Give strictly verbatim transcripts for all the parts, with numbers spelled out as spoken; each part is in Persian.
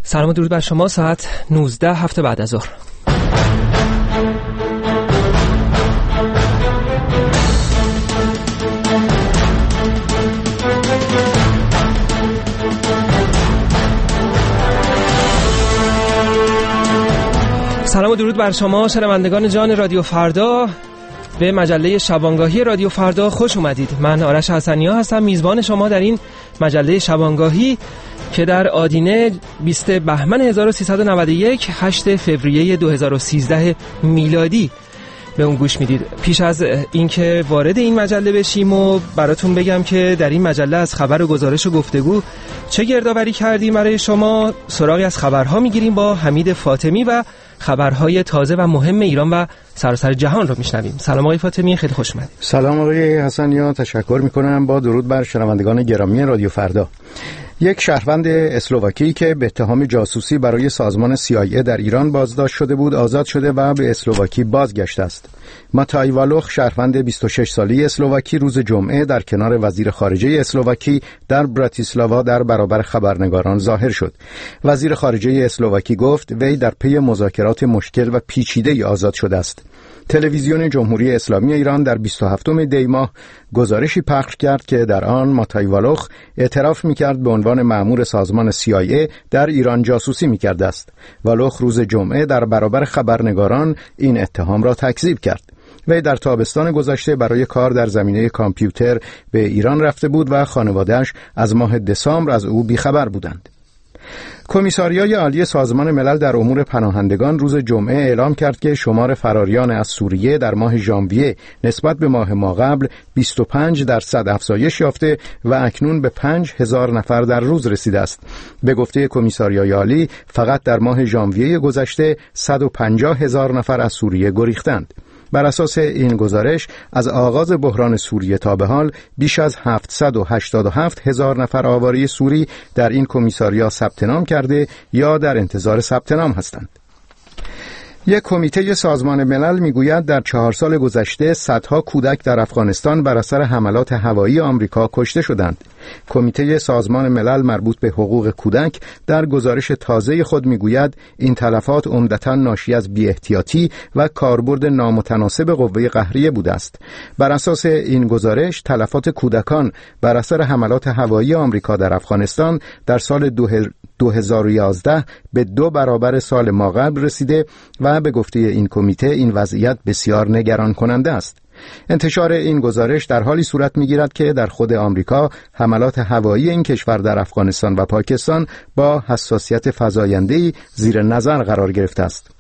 سلام و درود بر شما. ساعت نوزده هفته بعد از ظهر. سلام و درود بر شما شنوندگان جان رادیو فردا. به مجله شبانگاهی رادیو فردا خوش اومدید. من آرش حسنی‌ها هستم، میزبان شما در این مجله شبانگاهی که در آدینه بیست بهمن هزار و سیصد و نود و یک هشتم فوریه دو هزار و سیزده میلادی به اون گوش میدید. پیش از اینکه وارد این مجله بشیم و براتون بگم که در این مجله از خبر و گزارش و گفتگو چه گردآوری کردیم برای شما، سراغی از خبرها میگیریم با حمید فاطمی و خبرهای تازه و مهم ایران و سراسر جهان رو میشنویم. سلام آقای فاطمی، خیلی خوش اومدید. سلام آقای حسنی‌ها، تشکر میکنم. با درود بر شنوندگان گرامی رادیو فردا. یک شهروند اسلواکی که به اتهام جاسوسی برای سازمان سی آی ای در ایران بازداشت شده بود آزاد شده و به اسلواکی بازگشته است. ماتای والوخ، شهروند بیست و شش ساله اسلواکی، روز جمعه در کنار وزیر خارجه اسلواکی در براتیسلاوا در برابر خبرنگاران ظاهر شد. وزیر خارجه اسلواکی گفت وی در پی مذاکرات مشکل و پیچیده آزاد شده است. تلویزیون جمهوری اسلامی ایران در بیست و هفتم دی ماه گزارشی پخش کرد که در آن ماتای والوخ اعتراف می‌کرد به عنوان مأمور سازمان سی آی ای در ایران جاسوسی می‌کرده است. والوخ روز جمعه در برابر خبرنگاران این اتهام را تکذیب کرد. وی در تابستان گذشته برای کار در زمینه کامپیوتر به ایران رفته بود و خانواده‌اش از ماه دسامبر از او بیخبر بودند. کمیساریای عالی سازمان ملل در امور پناهندگان روز جمعه اعلام کرد که شمار فراریان از سوریه در ماه ژانویه نسبت به ماه ماقبل بیست و پنج درصد افزایش یافته و اکنون به پنج هزار نفر در روز رسیده است. به گفته کمیساریای عالی فقط در ماه ژانویه گذشته صد و پنجاه هزار نفر از سوریه گریختند. بر اساس این گزارش از آغاز بحران سوریه تا به حال بیش از هفتصد و هشتاد و هفت هزار نفر آواره سوری در این کمیساریا ثبت نام کرده یا در انتظار ثبت نام هستند. یک کمیته سازمان ملل میگوید در چهار سال گذشته صدها کودک در افغانستان بر اثر حملات هوایی آمریکا کشته شدند. کمیته سازمان ملل مربوط به حقوق کودک در گزارش تازه خود میگوید این تلفات عمدتاً ناشی از بی‌احتیاطی و کاربرد نامتناسب قوه قهریه بوده است. بر اساس این گزارش تلفات کودکان بر اثر حملات هوایی آمریکا در افغانستان در سال دو هزار و یازده به دو برابر سال ماقبل رسیده و به گفته این کمیته این وضعیت بسیار نگران کننده است. انتشار این گزارش در حالی صورت می‌گیرد که در خود آمریکا حملات هوایی این کشور در افغانستان و پاکستان با حساسیت فزاینده‌ای زیر نظر قرار گرفته است.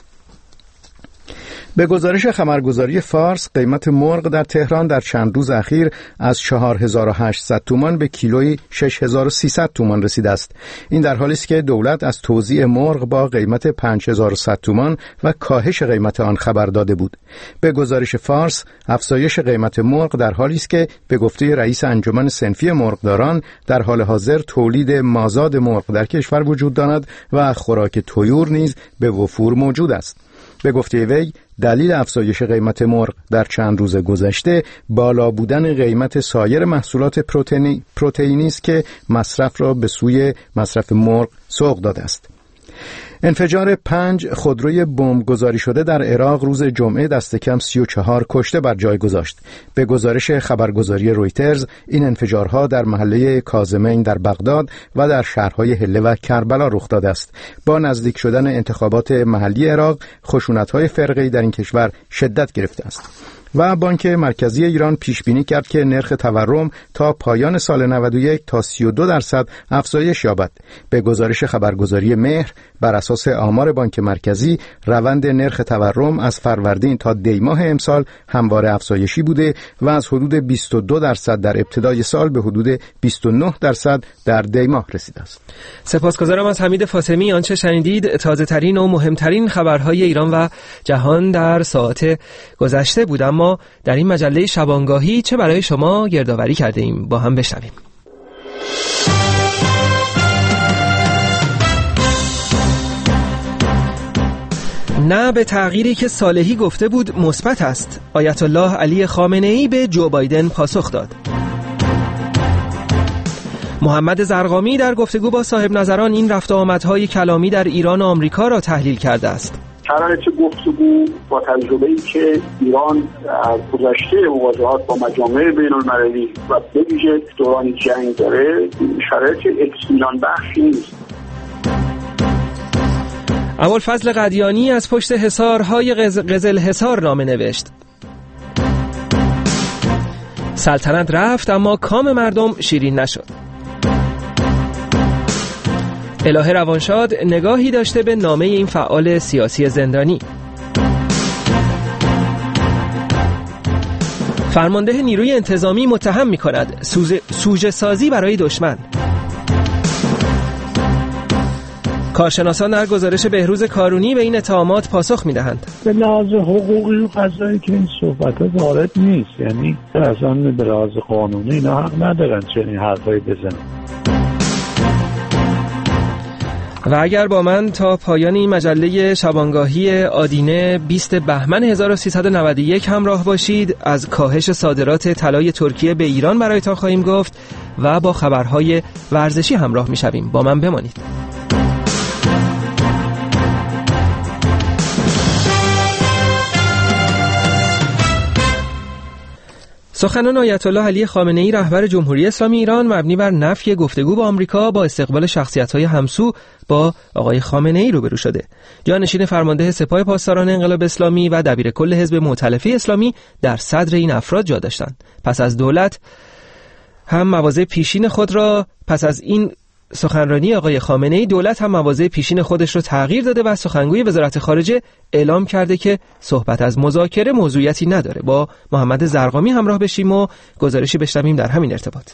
به گزارش خبرگزاری فارس قیمت مرغ در تهران در چند روز اخیر از چهار هزار و هشتصد تومان به کیلوی شش هزار و سیصد تومان رسیده است. این در حالی است که دولت از توزیع مرغ با قیمت پنج هزار و صد تومان و کاهش قیمت آن خبر داده بود. به گزارش فارس افزایش قیمت مرغ در حالی است که به گفته رئیس انجمن صنفی مرغداران در حال حاضر تولید مازاد مرغ در کشور وجود دارد و خوراک طیور نیز به وفور موجود است. به گفته وی دلیل افزایش قیمت مرغ در چند روز گذشته بالا بودن قیمت سایر محصولات پروتئینی پروتئینی است که مصرف را به سوی مصرف مرغ سوق داده است. انفجار پنج خودروی بمب گذاری شده در عراق روز جمعه دست کم سی و چهار کشته بر جای گذاشت. به گزارش خبرگزاری رویترز این انفجارها در محله کاظمین در بغداد و در شهرهای حله و کربلا رخ داده است. با نزدیک شدن انتخابات محلی عراق خشونت‌های فرقه‌ای در این کشور شدت گرفته است. و بانک مرکزی ایران پیش بینی کرد که نرخ تورم تا پایان سال نود و یک تا سی و دو درصد افزایش یابد. به گزارش خبرگزاری مهر بر اساس آمار بانک مرکزی روند نرخ تورم از فروردین تا دی ماه امسال همواره افزایشی بوده و از حدود بیست و دو درصد در ابتدای سال به حدود بیست و نه درصد در دی ماه رسیده است. سپاسگزارم از حمید فاطمی. آنچه شنیدید تازه ترین و مهمترین خبرهای ایران و جهان در ساعات گذشته بود. اما در این مجله شبانگاهی چه برای شما گردآوری کرده ایم با هم بشنویم. نه به تغییری که صالحی گفته بود مثبت است. آیت الله علی خامنه‌ای به جو بایدن پاسخ داد. محمد زرقامی در گفتگو با صاحب نظران این رفت و آمدهای کلامی در ایران و آمریکا را تحلیل کرده است. شرایط گفتگو با تجربه‌ای که ایران از گذشته مواجهات با مجامع بین‌المللی و به ویژه دوران جنگ داره، شرایط اطمینان بخشی نیست. ابوالفضل قدیانی از پشت حصارهای قزل حصار نامه نوشت. سلطنت رفت اما کام مردم شیرین نشد. الهه روانشاد نگاهی داشته به نامه این فعال سیاسی زندانی. فرمانده نیروی انتظامی متهم می‌کند سوژه سازی برای دشمن. کارشناسان در گزارش بهروز کارونی به این اتهامات پاسخ می‌دهند. به لحاظ حقوقی و قضایی که این صحبت‌ها وارد نیست، یعنی اصلا به لحاظ قانونی اینا حق ندارن چنین حرفایی بزنن. و اگر با من تا پایان این مجله شبانگاهی آدینه بیست بهمن هزار و سیصد و نود و یک همراه باشید، از کاهش صادرات طلای ترکیه به ایران برایتان خواهیم گفت و با خبرهای ورزشی همراه می‌شویم. با من بمانید. سخنان آیت الله علی خامنه‌ای رهبر جمهوری اسلامی ایران مبنی بر نفی گفتگو با آمریکا با استقبال شخصیت‌های همسو با آقای خامنه‌ای روبرو شده. جانشین فرمانده سپاه پاسداران انقلاب اسلامی و دبیر کل حزب مؤتلفه اسلامی در صدر این افراد جا داشتند. پس از دولت هم مواضع پیشین خود را پس از این سخنرانی آقای خامنه‌ای دولت هم مواضع پیشین خودش رو تغییر داده و سخنگوی وزارت خارجه اعلام کرده که صحبت از مذاکره موضوعیتی نداره. با محمد زرقامی همراه بشیم و گزارشی بشنویم در همین ارتباط.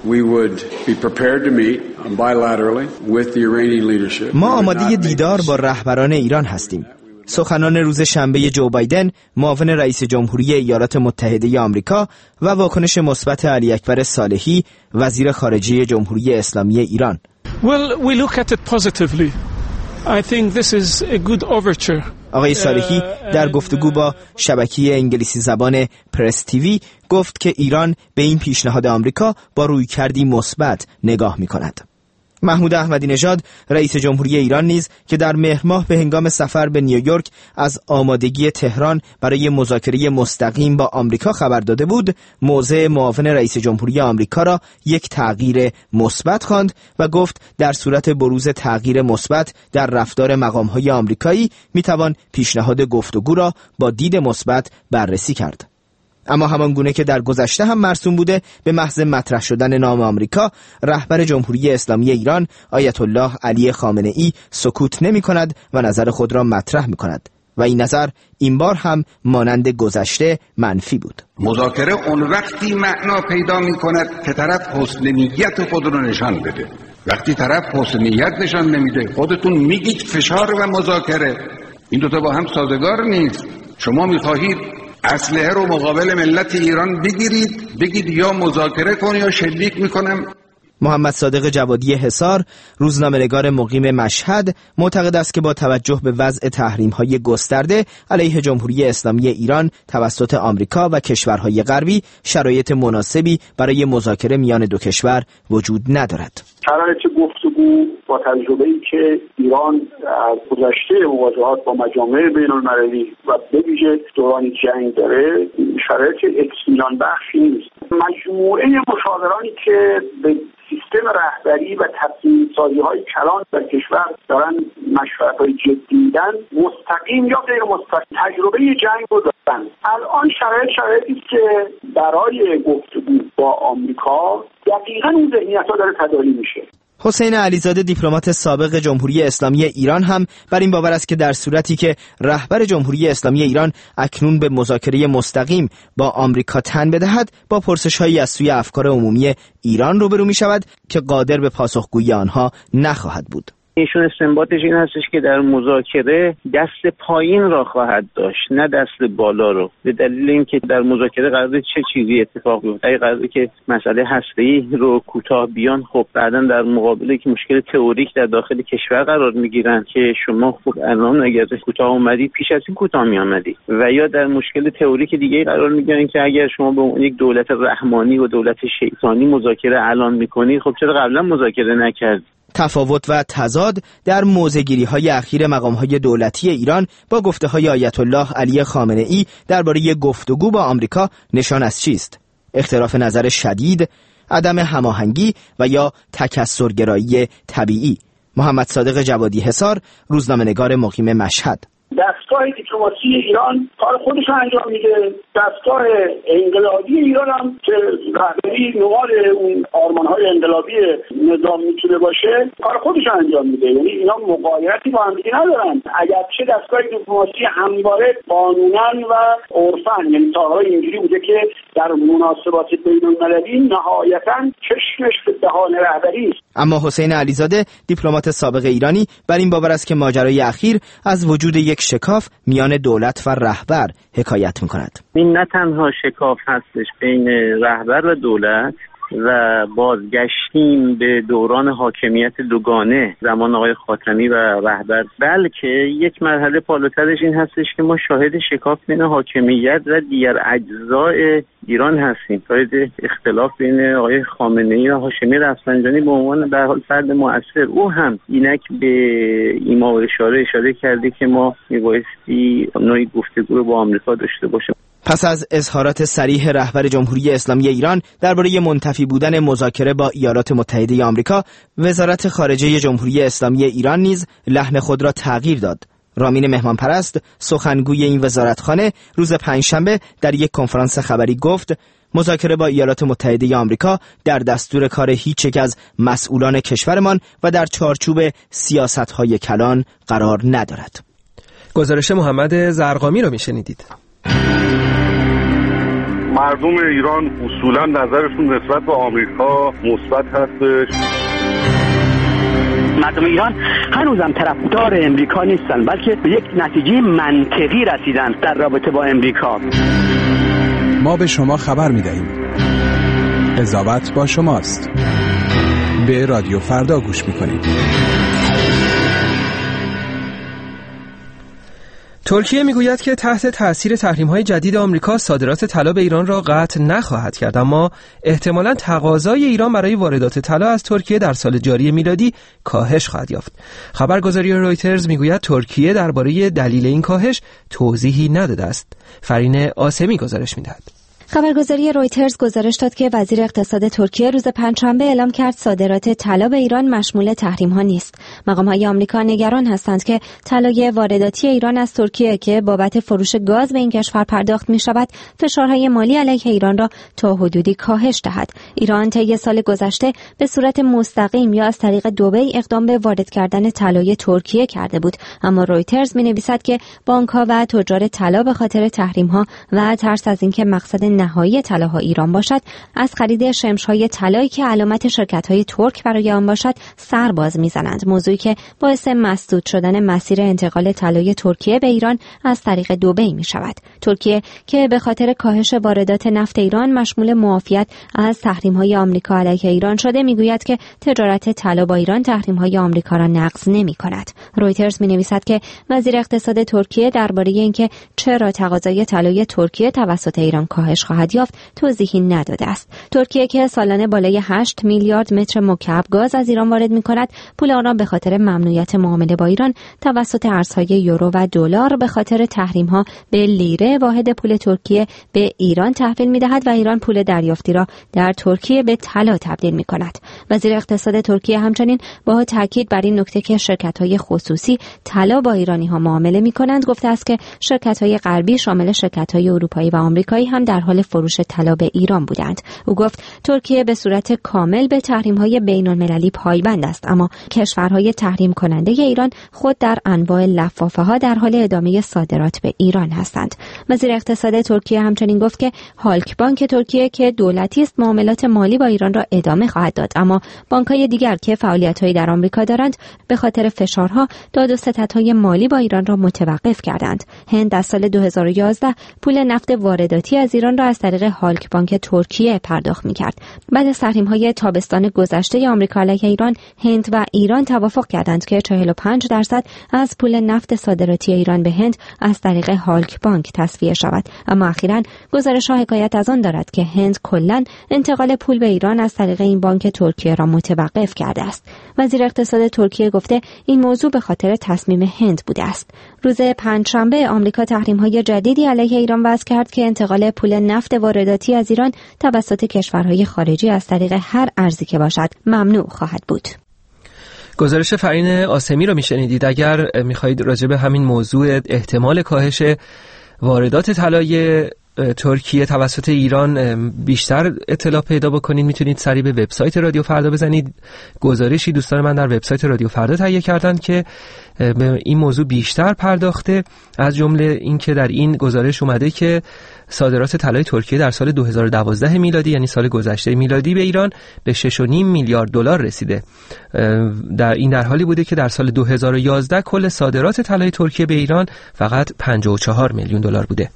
ما آماده دیدار با رهبران ایران هستیم. سخنان روز شنبه جو بایدن، معاون رئیس جمهوری ایالات متحده آمریکا و واکنش مثبت علی اکبر صالحی، وزیر خارجه جمهوری اسلامی ایران. Well, we look at it positively. I think this is a good overture. آقای صالحی در گفتگو با شبکه انگلیسی زبان پرس تیوی گفت که ایران به این پیشنهاد آمریکا با رویکردی مثبت نگاه می‌کند. محمود احمدی نژاد رئیس جمهوری ایران نیز که در مهر ماه به هنگام سفر به نیویورک از آمادگی تهران برای مذاکره مستقیم با آمریکا خبر داده بود، موضع معاون رئیس جمهوری آمریکا را یک تغییر مثبت خواند و گفت در صورت بروز تغییر مثبت در رفتار مقام‌های آمریکایی میتوان پیشنهاد گفتگو را با دید مثبت بررسی کرد. اما همان گونه که در گذشته هم مرسوم بوده، به محض مطرح شدن نام آمریکا، رهبر جمهوری اسلامی ایران آیت الله علی خامنه‌ای سکوت نمی کند و نظر خود را مطرح می کند و این نظر این بار هم مانند گذشته منفی بود. مذاکره اون وقتی معنا پیدا می کند که طرف حسن نیت خود را نشان بده. وقتی طرف حسن نیت نشان نمیده، خودتون میگید فشار و مذاکره، این دوتا با هم سازگار نیست. شما میخواهید اسلحه رو مقابل ملت ایران بگیرید، بگید یا مذاکره کن یا شلیک میکنم. محمد صادق جوادی حصار، روزنامه‌نگار مقیم مشهد، معتقد است که با توجه به وضع تحریم‌های گسترده علیه جمهوری اسلامی ایران توسط آمریکا و کشورهای غربی شرایط مناسبی برای مذاکره میان دو کشور وجود ندارد. شرایط گفتگو با تجربه‌ای که ایران از گذشته مواجهات با مجامع بین‌المللی و به ویژه دوران جنگ داره، شرایط اطمینان بخشی نیست. مجموعه مشاورانی که به سیستم رهبری و تصمیم سازی های کلان در کشور دارن مشورت های جدی میدن، مستقیم یا غیر مستقیم تجربه جنگ رو دارن. الان شرایط شرایطی است که برای گفتگو با آمریکا دقیقاً اون ذهنیت ها داره تداعی میشه. حسین علیزاده دیپلمات سابق جمهوری اسلامی ایران هم بر این باور است که در صورتی که رهبر جمهوری اسلامی ایران اکنون به مذاکره مستقیم با آمریکا تن بدهد، با پرسش‌هایی از سوی افکار عمومی ایران روبرو می‌شود که قادر به پاسخگویی آنها نخواهد بود. ایشون استنباطش این هستش که در مذاکره دست پایین را خواهد داشت نه دست بالا رو، به دلیل اینکه در مذاکره قراره چه چیزی اتفاق بیفته. اگه قراره که مسئله هسته‌ای رو کوتاه بیان، خب بعداً در مقابل که مشکل تئوریک در داخل کشور قرار میگیرن که شما خب الان اگر کوتاه اومدی پیش از این کوتاه میآمدی، و یا در مشکل تئوریک دیگه قرار میگیرن که اگر شما به اون یک دولت رحمانی و دولت شیطانی مذاکره اعلان میکنی، خب چرا قبلا مذاکره نکردی؟ تفاوت و تضاد در موضع‌گیری‌های اخیر مقام‌های دولتی ایران با گفته‌های آیت الله علی خامنه‌ای درباره گفتگو با آمریکا نشان از چیست؟ اختلاف نظر شدید، عدم هماهنگی و یا تکثرگرایی طبیعی. محمد صادق جوادی حصار، روزنامه‌نگار مقیم مشهد. دستگاه دیپلماسی ایران کار خودش انجام میده، دستگاه انقلابی ایران هم که رهبری نوار اون آرمان‌های انقلابی نظام میتونه باشه کار خودش انجام میده. یعنی اینا مغایرتی با هم دیگه ندارن. اگرچه دستگاه دیپلماسی همواره قانونا و عرفاً، یعنی تا حالا اینجوری بوده که در مناسبات بین‌المللی نهایتاً چشمش به دهان رهبری است. اما حسین علیزاده، دیپلمات سابق ایرانی، بر این باور است که ماجرای اخیر از وجود یک شکاف میان دولت و رهبر حکایت می‌کند. این نه تنها شکاف هستش بین رهبر و دولت و بازگشتیم به دوران حاکمیت دوگانه زمان آقای خاتمی و رهبر، بلکه یک مرحله بالاترش این هستش که ما شاهد شکاف بین حاکمیت و دیگر اجزای ایران هستیم. شاهد اختلاف بین آقای خامنه‌ای و هاشمی رفسنجانی به عنوان به هر حال فرد مؤثر. او هم اینک به ایما و اشاره اشاره کرده که ما میبایستی نوعی گفتگو رو با آمریکا داشته باشیم. پس از اظهارات صریح رهبر جمهوری اسلامی ایران درباره منتفی بودن مذاکره با ایالات متحده آمریکا، وزارت خارجه جمهوری اسلامی ایران نیز لحن خود را تغییر داد. رامین مهمانپرست، سخنگوی این وزارتخانه، روز پنجشنبه در یک کنفرانس خبری گفت مذاکره با ایالات متحده آمریکا در دستور کار هیچ یک از مسئولان کشورمان و در چارچوب سیاست‌های کلان قرار ندارد. گزارش محمد زرقامی رو میشنیدید. مردم ایران اصولا نظرشون نسبت به آمریکا مثبت هستش. مردم ایران هنوزم طرفدار امریکا نیستن، بلکه به یک نتیجه منطقی رسیدن در رابطه با امریکا. ما به شما خبر می‌دهیم. قضاوت با شماست. به رادیو فردا گوش می‌کنید. ترکیه میگوید که تحت تأثیر تحریم‌های جدید آمریکا صادرات طلا به ایران را قطع نخواهد کرد، اما احتمالاً تقاضای ایران برای واردات طلا از ترکیه در سال جاری میلادی کاهش خواهد یافت. خبرگزاری رویترز میگوید ترکیه درباره دلیل این کاهش توضیحی نداده است. فرین آسمی گزارش میدهد. خبرگزاری رویترز گزارش داد که وزیر اقتصاد ترکیه روز پنجشنبه اعلام کرد صادرات طلا به ایران مشمول تحریم‌ها نیست. مقام‌های آمریکا نگران هستند که طلای وارداتی ایران از ترکیه که بابت فروش گاز به این کشور پرداخت می‌شود، فشارهای مالی علیه ایران را تا حدودی کاهش دهد. ایران طی سال گذشته به صورت مستقیم یا از طریق دبی اقدام به وارد کردن طلای ترکیه کرده بود، اما رویترز می‌نویسد که بانک‌ها و تجار طلا به خاطر تحریم‌ها و ترس از اینکه مقصد نهایی طلاها ایران باشد، از خرید شمش‌های طلایی که علامت شرکت‌های ترک برای آن باشد سر باز می‌زنند، موضوعی که باعث مسدود شدن مسیر انتقال طلای ترکیه به ایران از طریق دبی می‌شود. ترکیه که به خاطر کاهش واردات نفت ایران مشمول معافیت از تحریم‌های آمریکا علیه ایران شده، می‌گوید که تجارت طلا با ایران تحریم‌های آمریکا را نقض نمی‌کند. رویترز می‌نویسد که وزیر اقتصاد ترکیه درباره اینکه چرا تقاضای طلای ترکیه توسط ایران کاهش خواهد یافت توضیحی نداده است. ترکیه که سالانه بالای هشت میلیارد متر مکعب گاز از ایران وارد می‌کند، پول آن را به خاطر ممنوعیت معامله با ایران توسط ارزهای یورو و دلار به خاطر تحریم‌ها به لیره واحد پول ترکیه به ایران تحویل می‌دهد و ایران پول دریافتی را در ترکیه به طلا تبدیل می‌کند. وزیر اقتصاد ترکیه همچنین با تاکید بر این نکته که شرکت‌های خصوصی طلا با ایرانی‌ها معامله می‌کنند گفته است که شرکت‌های غربی شامل شرکت‌های اروپایی و آمریکایی هم در حال دنبال فروش طلا به ایران بودند. او گفت ترکیه به صورت کامل به تحریم‌های بین‌المللی پایبند است، اما کشورهای تحریم کننده ایران خود در انواع لفافه‌ها در حال ادامه صادرات به ایران هستند. وزیر اقتصاد ترکیه همچنین گفت که هالک بانک ترکیه که دولتی است معاملات مالی با ایران را ادامه خواهد داد، اما بانک‌های دیگر که فعالیت‌هایی در آمریکا دارند به خاطر فشارها داد و ستدهای مالی با ایران را متوقف کردند. هند در سال دو هزار و یازده پول نفت وارداتی از ایران را از طریق هالک بانک ترکیه پرداخت می‌کرد. بعد از تحریم‌های تابستان گذشته آمریکا علیه ایران، هند و ایران توافق کردند که چهل و پنج درصد از پول نفت صادراتی ایران به هند از طریق هالک بانک تصفیه شود. اما اخیراً گزارش‌ها حکایت از آن دارد که هند کلاً انتقال پول به ایران از طریق این بانک ترکیه را متوقف کرده است. وزیر اقتصاد ترکیه گفته این موضوع به خاطر تصمیم هند بوده است. روز پنجشنبه آمریکا تحریم‌های جدیدی علیه ایران وضع کرد که انتقال پول نفت وارداتی از ایران توسط کشورهای خارجی از طریق هر ارزی که باشد ممنوع خواهد بود. گزارش فرین آسمی رو میشنیدید. اگر میخواهید راجع به همین موضوع احتمال کاهش واردات طلای ترکیه توسط ایران بیشتر اطلاع پیدا بکنید، میتونید سریع به وبسایت رادیو فردا بزنید. گزارشی دوستان من در وبسایت رادیو فردا تهیه کردن که به این موضوع بیشتر پرداخته، از جمله این که در این گزارش اومده که صادرات طلای ترکیه در سال دو هزار و دوازده میلادی، یعنی سال گذشته میلادی، به ایران به شش و نیم میلیارد دلار رسیده. در این در حالی بوده که در سال دو هزار و یازده کل صادرات طلای ترکیه به ایران فقط پنجاه و چهار میلیون دلار بوده.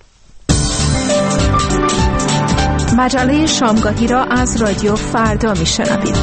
مجله شامگاهی را از رادیو فردا میشنوید.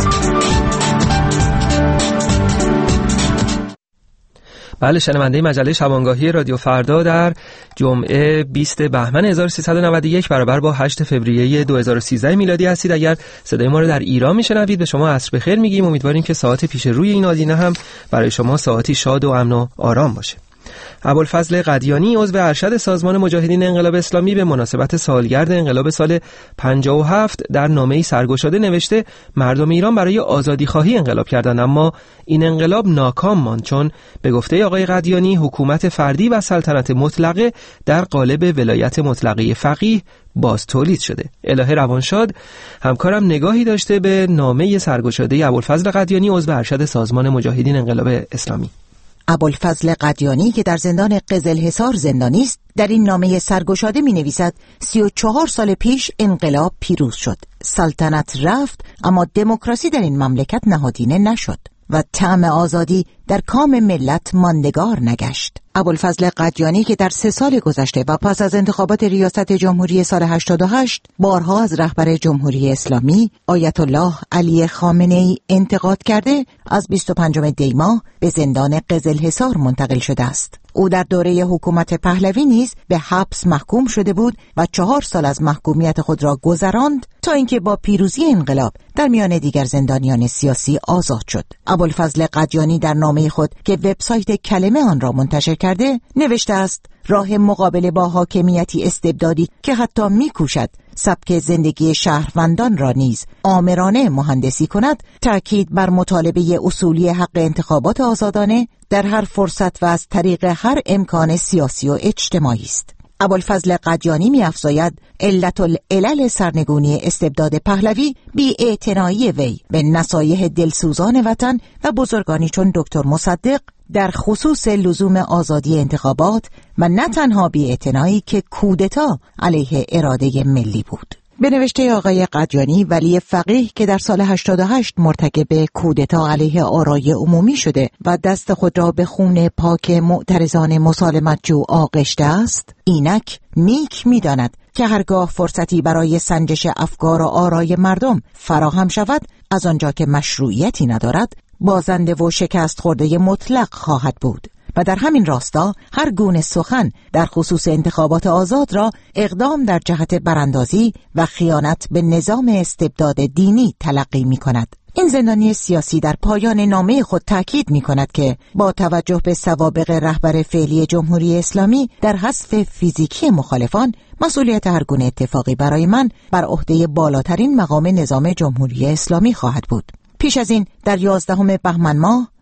بله، شنونده مجله شبانگاهی رادیو فردا در جمعه بیست بهمن هزار و سیصد و نود و یک برابر با هشت فوریه دو هزار و سیزده میلادی هستید. اگر صدای ما رو در ایران میشنوید به شما عصر بخیر میگیم. امیدواریم که ساعت پیش روی این آدینه هم برای شما ساعتی شاد و امن و آرام باشه. ابوالفضل قدیانی عضو ارشد سازمان مجاهدین انقلاب اسلامی به مناسبت سالگرد انقلاب سال پنجاه و هفت در نامه‌ای سرگشاده نوشته مردم ایران برای آزادی‌خواهی انقلاب کردند، اما این انقلاب ناکام ماند، چون به گفته آقای قدیانی حکومت فردی و سلطنت مطلقه در قالب ولایت مطلقه فقیه باز تولید شده. الهه روانشاد همکارم نگاهی داشته به نامه سرگشاده ابوالفضل قدیانی عضو ارشد سازمان مجاهدین انقلاب اسلامی. ابوالفضل قدیانی که در زندان قزلحصار زندانی است، در این نامه سرگشاده می نویسد سی و چهار سال پیش انقلاب پیروز شد. سلطنت رفت اما دموکراسی در این مملکت نهادینه نشد و طعم آزادی در کام ملت ماندگار نگشت. ابوالفضل قدیانی که در سه سال گذشته و پس از انتخابات ریاست جمهوری سال هشتاد و هشت بارها از رهبر جمهوری اسلامی آیت الله علی خامنه ای انتقاد کرده، از بیست و پنجم دی ماه به زندان قزلحصار منتقل شده است. او در دوره حکومت پهلوی نیز به حبس محکوم شده بود و چهار سال از محکومیت خود را گذراند تا اینکه با پیروزی انقلاب در میان دیگر زندانیان سیاسی آزاد شد. ابوالفضل قدیانی در نامه خود که وبسایت کلمه آن را منتشر کرده نوشته است: راه مقابله با حاکمیتی استبدادی که حتی می‌کوشد سبک زندگی شهروندان را نیز آمرانه مهندسی کند، تأکید بر مطالبه اصولی حق انتخابات آزادانه در هر فرصت و از طریق هر امکان سیاسی و اجتماعی است. ابوالفضل قدیانی می‌افزاید علت العلل سرنگونی استبداد پهلوی بی‌اعتنایی وی به نصایح دلسوزان وطن و بزرگانی چون دکتر مصدق در خصوص لزوم آزادی انتخابات و نه تنها بی‌اعتنایی که کودتا علیه اراده ملی بود. به نوشته آقای قدیانی، ولی فقیه که در سال هشتاد و هشت مرتکب کودتا علیه آرای عمومی شده و دست خود را به خون پاک معترضان مسالمت‌جو آغشته است، اینک نیک می‌داند که هرگاه فرصتی برای سنجش افکار و آرای مردم فراهم شود، از آنجا که مشروعیتی ندارد بازنده و شکست خورده مطلق خواهد بود و در همین راستا هر گونه سخن در خصوص انتخابات آزاد را اقدام در جهت براندازی و خیانت به نظام استبداد دینی تلقی می کند. این زندانی سیاسی در پایان نامه خود تاکید می کند که با توجه به سوابق رهبر فعلی جمهوری اسلامی در حذف فیزیکی مخالفان، مسئولیت هر گونه اتفاقی برای من بر عهده بالاترین مقام نظام جمهوری اسلامی خواهد بود. پیش از این در یازدهم بهمن ماه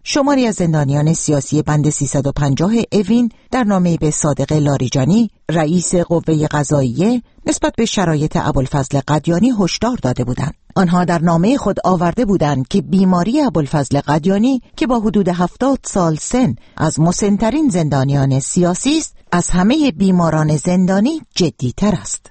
شماری از زندانیان سیاسی بند سیصد و پنجاه اوین در نامه‌ای به صادق لاریجانی رئیس قوه قضاییه نسبت به شرایط ابوالفضل قدیانی هشدار داده بودند. آنها در نامه خود آورده بودند که بیماری ابوالفضل قدیانی که با حدود هفتاد سال سن از مسن‌ترین زندانیان سیاسی است، از همه بیماران زندانی جدی‌تر است.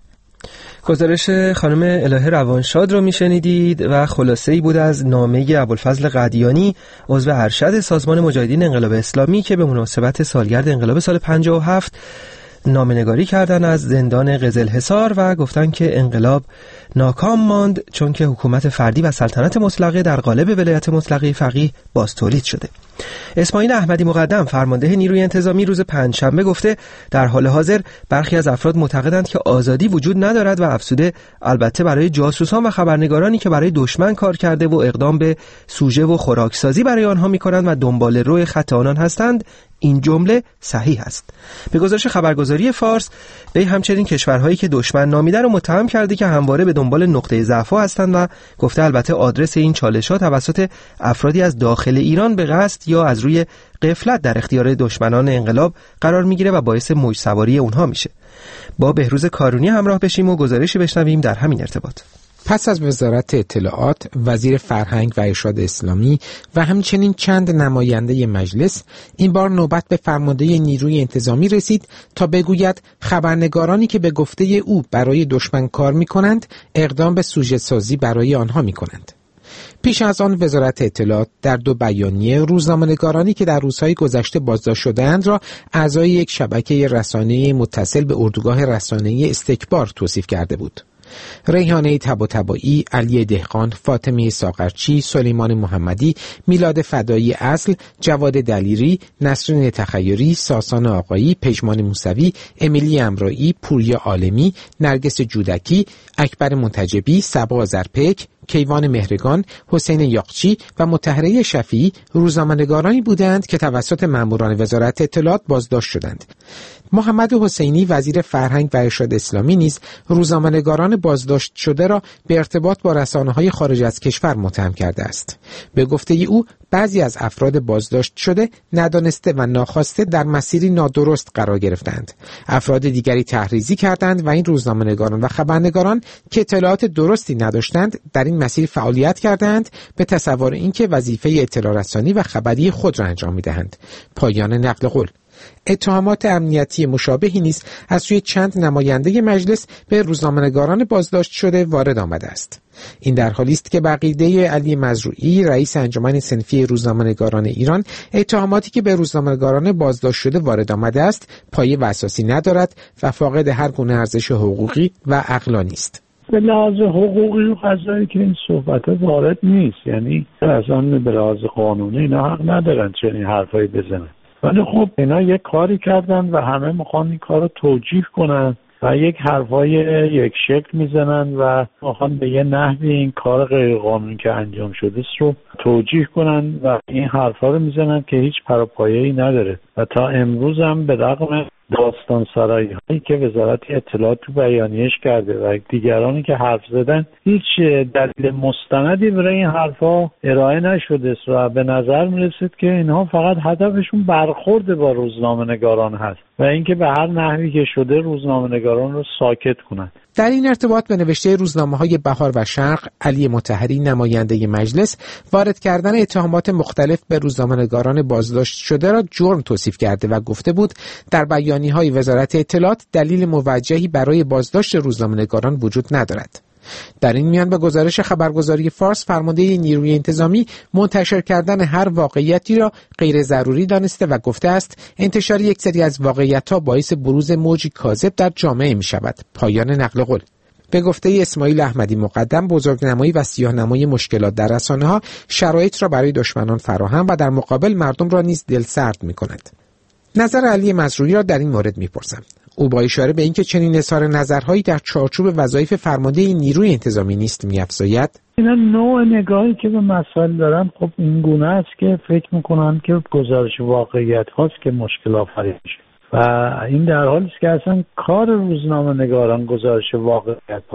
گزارش خانم الهه روانشاد رو میشنیدید و خلاصه ای بود از نامه ابوالفضل قدیانی عضو ارشد سازمان مجاهدین انقلاب اسلامی که به مناسبت سالگرد انقلاب سال پنجاه و هفت نامه‌نگاری کردن از زندان قزلحصار و گفتن که انقلاب ناکام ماند چون که حکومت فردی و سلطنت مطلقه در قالب ولایت مطلقه فقیه باز تولید شده. اسماعیل احمدی مقدم فرمانده نیروی انتظامی روز پنجشنبه گفته در حال حاضر برخی از افراد معتقدند که آزادی وجود ندارد و افسوده البته برای جاسوسان و خبرنگارانی که برای دشمن کار کرده و اقدام به سوژه و خوراکسازی برای آنها می‌کنند و دنبال روی خط آنان هستند این جمله صحیح است. به گزارش خبرگزاری فارس، وی همچنین کشورهایی که دشمن نامیده رو متهم کرده که همواره به دنبال نقطه ضعف هستند و گفته البته آدرس این چالش‌ها توسط افرادی از داخل ایران به قصد یا از روی غفلت در اختیار دشمنان انقلاب قرار میگیره و باعث موج سواری اونها میشه. با بهروز کارونی همراه بشیم و گزارشی بشنویم در همین ارتباط. پس از وزارت اطلاعات، وزیر فرهنگ و ارشاد اسلامی و همچنین چند نماینده مجلس، این بار نوبت به فرمانده نیروی انتظامی رسید تا بگوید خبرنگارانی که به گفته او برای دشمن کار می‌کنند، اقدام به سوژه سازی برای آنها می‌کنند. پیش از آن وزارت اطلاعات در دو بیانیه روزنامه‌نگارانی که در روزهای گذشته بازداشت شده‌اند را اعضای یک شبکه رسانه‌ای متصل به اردوگاه رسانه‌ای استکبار توصیف کرده بود. ریحانه طباطبایی، علی دهقان، فاطمه ساغرچی، سلیمان محمدی، میلاد فدایی اصل، جواد دلیری، نسرین تخیری، ساسان آقایی، پژمان موسوی، امیلی امرایی، پوریا عالمی، نرگس جودکی، اکبر منتجبی، صبا زرپک، کیوان مهرگان، حسین یاقچی و مطهره شفیعی روزنامه‌نگارانی بودند که توسط ماموران وزارت اطلاعات بازداشت شدند. محمد حسینی وزیر فرهنگ و ارشاد اسلامی نیز روزنامه‌نگاران بازداشت شده را به ارتباط با رسانه‌های خارج از کشور متهم کرده است. به گفته او بعضی از افراد بازداشت شده ندانسته و ناخواسته در مسیری نادرست قرار گرفتند. افراد دیگری تحریضی کردند و این روزنامه‌نگاران و خبرنگاران که اطلاعات درستی نداشتند در این مسیر فعالیت کردند به تصور اینکه وظیفه اطلاع رسانی و خبری خود را انجام می‌دهند. پایان نقل قول. اتهامات امنیتی مشابهی نیز از سوی چند نماینده مجلس به روزنامه‌نگاران بازداشت شده وارد آمده است. این در حالی است که به عقیده علی مزروعی رئیس انجمن صنفی روزنامه‌نگاران ایران، اتهاماتی که به روزنامه‌نگاران بازداشت شده وارد آمده است پایه و اساسی ندارد و فاقد هر گونه ارزش حقوقی و عقلانی است. به لحاظ حقوقی و قضایی که این صحبت وارد نیست، یعنی اصلا به لحاظ قانونی اینا حق ندارن چنین حرفایی بزنن. ولی خب اینا یک کاری کردن و همه میخوان این کار رو توجیه کنن و یک حرفای یک شکل میزنن و میخوان به یه نحوی این کار غیر قانونی که انجام شده رو توجیه کنن و این حرفا رو میزنن که هیچ پروپایه‌ای نداره و تا امروز هم به رغم داستان سرایی هایی که وزارت اطلاعات تو بیانیه‌اش کرده و دیگرانی که حرف زدن، هیچ دلیل مستندی برای این حرفا ارائه نشده و به نظر میرسید که اینها فقط هدفشون برخورد با روزنامه‌نگاران هست و اینکه به هر نحوی که شده روزنامه‌نگاران رو ساکت کنند. در این ارتباط به نوشته روزنامه‌های بهار و شرق، علی مطهری نماینده مجلس وارد کردن اتهامات مختلف به روزنامه‌نگاران بازداشت شده را جرم توصیف کرده و گفته بود در بیانیه‌های وزارت اطلاعات دلیل موجهی برای بازداشت روزنامه‌نگاران وجود ندارد. در این میان به گزارش خبرگزاری فارس، فرمانده نیروی انتظامی منتشر کردن هر واقعیتی را غیر ضروری دانسته و گفته است انتشار یک سری از واقعیت‌ها باعث بروز موجی کاذب در جامعه می شود. پایان نقل قول. به گفته اسماعیل احمدی مقدم، بزرگنمایی و سیاه‌نمایی مشکلات در رسانه‌ها شرایط را برای دشمنان فراهم و در مقابل مردم را نیز دلسرد می‌کند. نظر علی مزروعی را در این مورد می‌پرسم. او با اشاره به اینکه چنین اظهار نظرهایی در چارچوب وظایف فرمانده نیروی انتظامی نیست می‌افزاید: اینا نوع نگاهی که به مسائل دارن خب این گونه است که فکر می‌کنن که گزارش واقعیت هاست که مشکل آفرین میشه و این در حالی است که اصلا کار روزنامه‌نگاران گزارش واقعیت هاست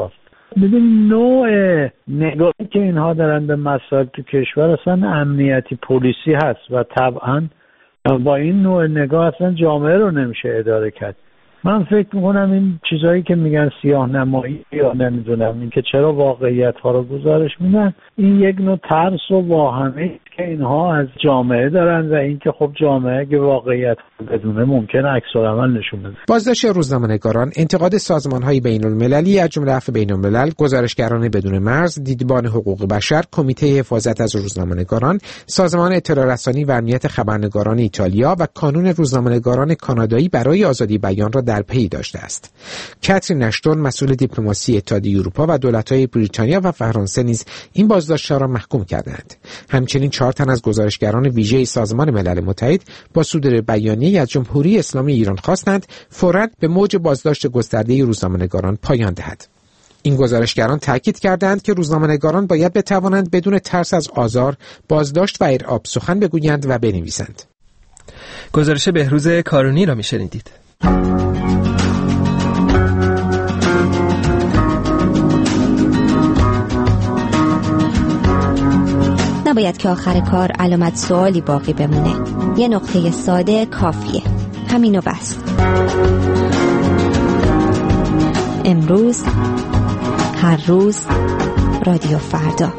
ببین نوع نگاهی که اینها دارن به مسائل تو کشور اصلا امنیتی پلیسی هست و طبعا با این نوع نگاه اصلا جامعه رو نمیشه اداره کرد. من فکر میکنم این چیزایی که میگن سیاه نمایی یا نمیدونم این که چرا واقعیت ها رو گزارش میدن، این یک نوع ترس و واهمه که اینها از جامعه دارن و اینکه خب جامعه که واقعیت بدونه ممکنه عکس العمل نشون بده. بازداشت روزنامه‌نگاران، انتقاد سازمان‌های بین‌المللی از جمله عفو بین‌الملل، گزارشگران بدون مرز، دیدبان حقوق بشر، کمیته حفاظت از روزنامه‌نگاران، سازمان اطلاع رسانی و امنیت خبرنگاران ایتالیا و کانون روزنامه‌نگاران کانادایی برای آزادی بیان را در پی داشته است. کاترین اشتون، مسئول دیپلماسی اتحادیه اروپا و دولت‌های بریتانیا و فرانسه نیز این بازداشت‌ها را محکوم کردند. همچنین چهار تن از گزارشگران ویژه سازمان ملل متحد با صدور بیانیه‌ای از جمهوری اسلامی ایران خواستند فوراً به موج بازداشت گسترده روزنامه‌نگاران پایان دهد. این گزارشگران تاکید کردند که روزنامه‌نگاران باید بتوانند بدون ترس از آزار، بازداشت و ارعاب سخن بگویند و بنویسند. گزارش بهروز کارونی را می‌شنیدید. نباید که آخر کار علامت سوالی باقی بمونه. یه نقطه ساده کافیه. همینو بس. امروز، هر روز، رادیو فردا.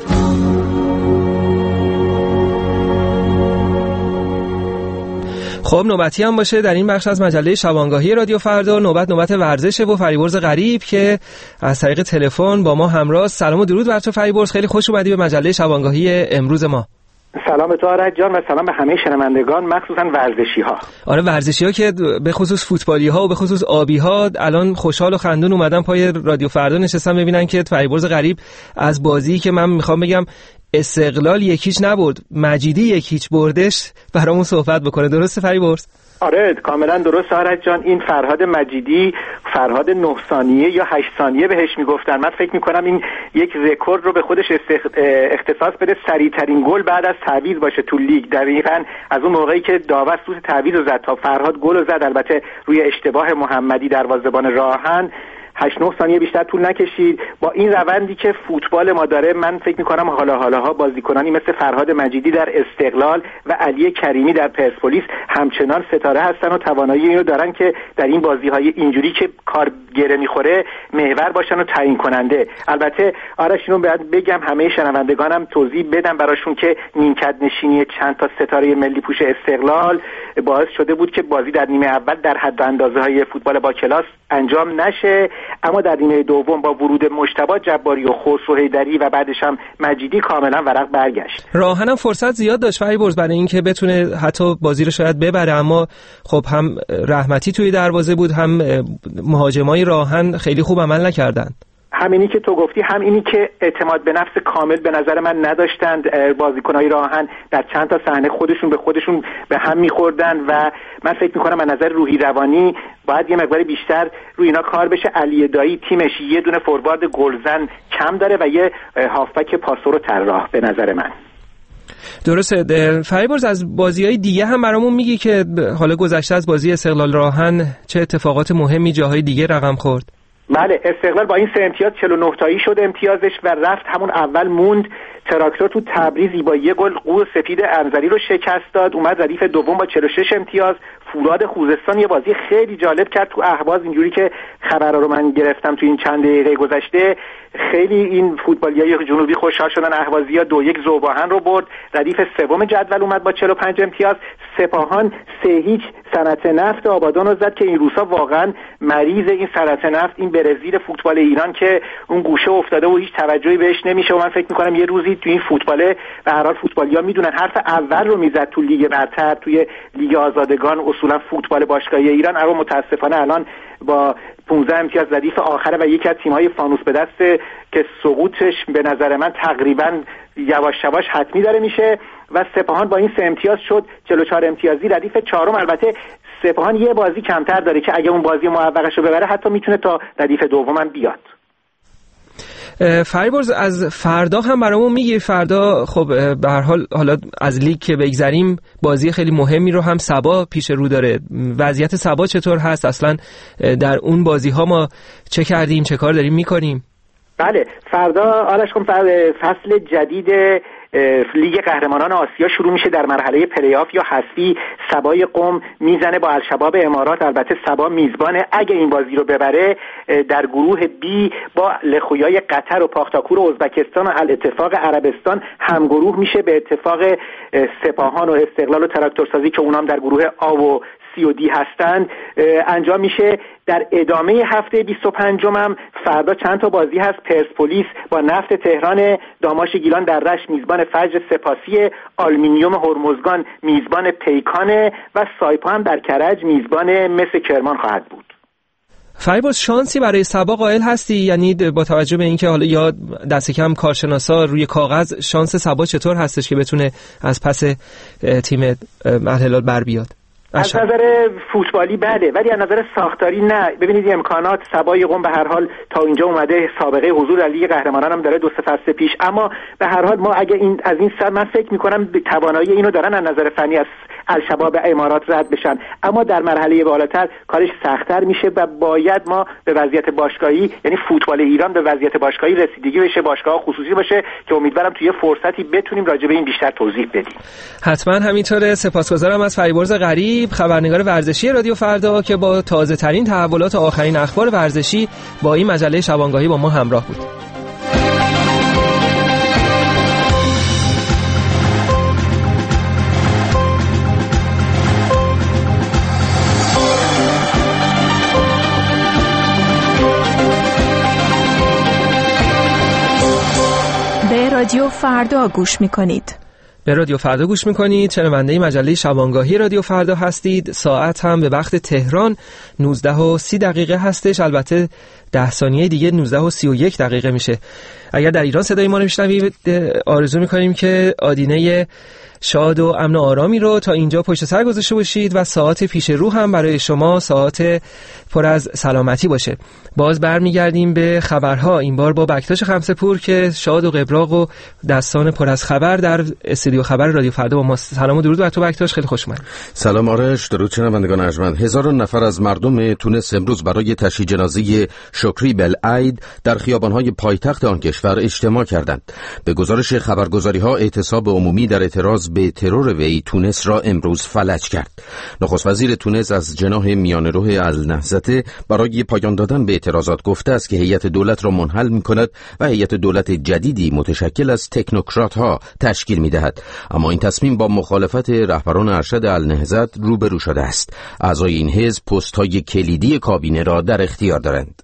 خب نوبتی هم باشه در این بخش از مجله شبانگاهی رادیو فردا. نوبت نوبت ورزشه و فریبرز غریب که از طریق تلفن با ما همراه. سلام و درود بر تو فریبرز، خیلی خوش اومدی به مجله شبانگاهی امروز ما. سلام به تو آرش جان و سلام به همه شنوندگان، مخصوصا ورزشی ها. آره ورزشی ها که به خصوص فوتبالی ها و به خصوص آبی ها الان خوشحال و خندون اومدن پای رادیو فردا نشستن ببینن که فریبرز غریب از بازی که من میخوام بگم استقلال یکیچ نبرد، مجیدی یکیچ بردش، برامون صحبت بکنه. درسته فریبرز؟ آره کاملا درست آرش جان. این فرهاد مجیدی، فرهاد نه ثانیه یا هشت ثانیه بهش میگفتن. من فکر میکنم این یک رکورد رو به خودش اختصاص بده، سریعترین گل بعد از تعویض باشه تو لیگ. دقیقاً از اون موقعی که داور سوت تعویض رو زد تا فرهاد گل رو زد، البته روی اشتباه محمدی دروازه‌بان راهن، هشت نه ثانیه بیشتر طول نکشید. با این روندی که فوتبال ما داره، من فکر می‌کنم حالا حالاها بازیکنانی مثل فرهاد مجیدی در استقلال و علی کریمی در پرسپولیس همچنان ستاره هستن و توانایی اینو دارن که در این بازی‌های اینجوری که کار گره می‌خوره محور باشن و تعیین کننده. البته آرش اینو باید بگم، همه شنوندگانم توضیح بدم براشون که نیمکت نشینی چند تا ستاره ملی پوش استقلال باعث شده بود که بازی در نیمه اول در حد اندازه‌های فوتبال با کلاس انجام نشه، اما در نیمه دوم با ورود مجتبی جباری و خسرو حیدری و بعدش هم مجیدی کاملا ورق برگشت. راهنم فرصت زیاد داشت فریبرز برای اینکه بتونه حتی بازی رو شاید ببره، اما خب هم رحمتی توی دروازه بود، هم مهاجمای راهن خیلی خوب عمل نکردن. همینی که تو گفتی، هم اینی که اعتماد به نفس کامل به نظر من نداشتند بازیکن‌های راهن. در چند تا صحنه خودشون به خودشون به هم می‌خوردن و من فکر می‌کنم از نظر روحی روانی باید یه مقدار بیشتر روی اینا کار بشه. علی دایی تیمش یه دونه فوروارد گلزن کم داره و یه هافبک پاسور و طراح به نظر من. درسته. فریبرز از بازی‌های دیگه هم برامون میگی که حالا گذشته از بازی استقلال راهن چه اتفاقات مهمی جاهای دیگه رقم خورد؟ بله، استقلال با این سه امتیاز چهل و نه تایی شد امتیازش و رفت همون اول موند. تراکتور تو تبریزی با یه گل قور سپید انزلی رو شکست داد، اومد ردیف دوم با چهل و شش امتیاز. فولاد خوزستان یه بازی خیلی جالب کرد تو اهواز، اینجوری که خبرها رو من گرفتم تو این چند دقیقه گذشته خیلی این فوتبالیای جنوبی خوشحال شدن. اهوازی‌ها دو یک ذوباهن رو برد، ردیف سوم جدول اومد با چهل و پنج امتیاز. سپاهان سه هیچ صنعت نفت آبادان رو زد که این روزها واقعا مریض این صنعت نفت، این برزیل فوتبال ایران که اون گوشه افتاده و هیچ توجهی بهش نمیشه و من فکر می‌کنم یه روزی تو این فوتبال به هر حال فوتبالی‌ها میدونن حرف اول رو میزد تو لیگ برتر، توی لیگ آزادگان اصولا فوتبال باشگاهی ایران، اما متاسفانه الان با پانزده امتیاز ردیف آخره و یکی از تیم‌های فانوس به دست که سقوطش به نظر من تقریبا یواش یواش حتمی داره میشه و سپاهان با این سه امتیاز شد چهل و چهار امتیازی ردیف چهارم. البته سپاهان یه بازی کمتر داره که اگه اون بازی موفقش رو ببره حتی میتونه تا ردیف دوم هم بیاد. فریبرز از فردا هم برامون میگی؟ فردا خب به هر حال حالا از لیگ که بگذریم بازی خیلی مهمی رو هم سبا پیش رو داره. وضعیت سبا چطور هست؟ اصلا در اون بازی ها ما چه کردیم، چه کار داریم میکنیم؟ بله، فردا آرش خان فصل جدید لیگ قهرمانان آسیا شروع میشه. در مرحله پلی‌آف یا حذفی سبای قم میزنه با الشباب امارات. البته سبا میزبانه. اگه این بازی رو ببره در گروه بی با لخویای قطر و پاختاکور و ازبکستان و الاتفاق عربستان همگروه میشه به اتفاق سپاهان و استقلال و تراکتورسازی که اونام در گروه آ و سی و دی هستند انجام میشه. در ادامه هفته بیست و پنجم هم فردا چند تا بازی هست. پرسپولیس با نفت تهران، داماش گیلان در رشت میزبان فجر سپاسی، آلومینیوم هرمزگان میزبان پیکانه و سایپا هم در کرج میزبان مس کرمان خواهد بود. فریبرز شانسی برای سبا قائل هستی؟ یعنی با توجه به اینکه حالا یا دست کم کارشناسا روی کاغذ شانس سبا چطور هستش که بتونه از پس تیم الهلال بر بیاد؟ از نظر فوتبالی بله، ولی از نظر ساختاری نه. ببینید امکانات سبای قم به هر حال تا اینجا اومده، سابقه حضور در لیگ قهرمانان هم داره دو سه فصل پیش، اما به هر حال ما اگه این از این سر من فکر میکنم توانایی اینو دارن از نظر فنی از الشباب امارات رد بشن، اما در مرحله بالاتر کارش سخت‌تر میشه و باید ما به وضعیت باشگاهی، یعنی فوتبال ایران به وضعیت باشگاهی رسیدگی بشه، باشگاه خصوصی باشه که امیدوارم توی فرصتی بتونیم راجع به این بیشتر توضیح بدیم. حتما همینطوره. سپاسگزارم از فریبرز غریب، خبرنگار ورزشی رادیو فردا که با تازه ترین تحولات و آخرین اخبار ورزشی با این مجله شبانگاهی با ما همراه بود. به رادیو فردا گوش می‌کنید. به رادیو فردا گوش میکنید. شنونده مجله شبانگاهی رادیو فردا هستید. ساعت هم به وقت تهران نوزده و سی دقیقه هستش. البته ده ثانیه دیگه نوزده و سی و یک دقیقه میشه. اگر در ایران صدای ما رو میشنوید آرزو میکنیم که آدینه شاد و امن و آرامی رو تا اینجا پشت سر گذاشته باشید و ساعت پیش رو هم برای شما ساعت پر از سلامتی باشه. باز برمیگردیم به خبرها، این بار با بکتاش خمسه‌پور که شاد و قبراق و دستان پر از خبر در استودیو خبر رادیو فردا با ما. سلام و درود بر تو بکتاش، خیلی خوش اومدید. سلام آرش، درود شنوندگان ارجمند. هزاران نفر از مردم تونس امروز برای تشییع جنازه شکری بلعید در خیابان‌های پایتخت آن کشور اجتماع کردند. به گزارش خبرگزاری‌ها اعتصاب عمومی در اعتراض به ترور وی تونس را امروز فلج کرد. نخست وزیر تونس از جناح میانه‌رو النهضت برای پایان دادن به اعتراضات گفته است که هیئت دولت را منحل می‌کند و هیئت دولت جدیدی متشکل از تکنوکرات‌ها تشکیل می‌دهد. اما این تصمیم با مخالفت رهبران ارشد النهضت روبرو شده است. اعضای این حزب پست‌های کلیدی کابینه را در اختیار دارند.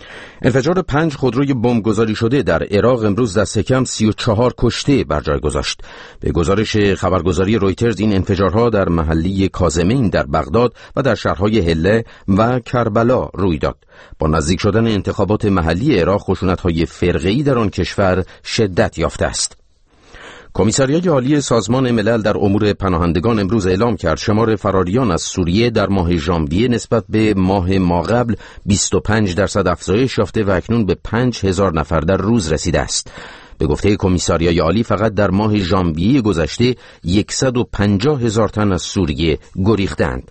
انفجار پنج خودروی بمبگذاری شده در عراق امروز دست کم سی و چهار کشته بر جای گذاشت. به گزارش خبرگزاری رویترز این انفجارها در محلی کاظمین در بغداد و در شهرهای هله و کربلا روی داد. با نزدیک شدن انتخابات محلی عراق خشونت‌های فرقه‌ای در آن کشور شدت یافته است. کمیساریای عالی سازمان ملل در امور پناهندگان امروز اعلام کرد شمار فراریان از سوریه در ماه ژانویه نسبت به ماه ماقبل بیست و پنج درصد افزایش یافته و اکنون به پنج هزار نفر در روز رسیده است. به گفته کمیساریای عالی فقط در ماه ژانویه گذشته صد و پنجاه هزار تن از سوریه گریختند.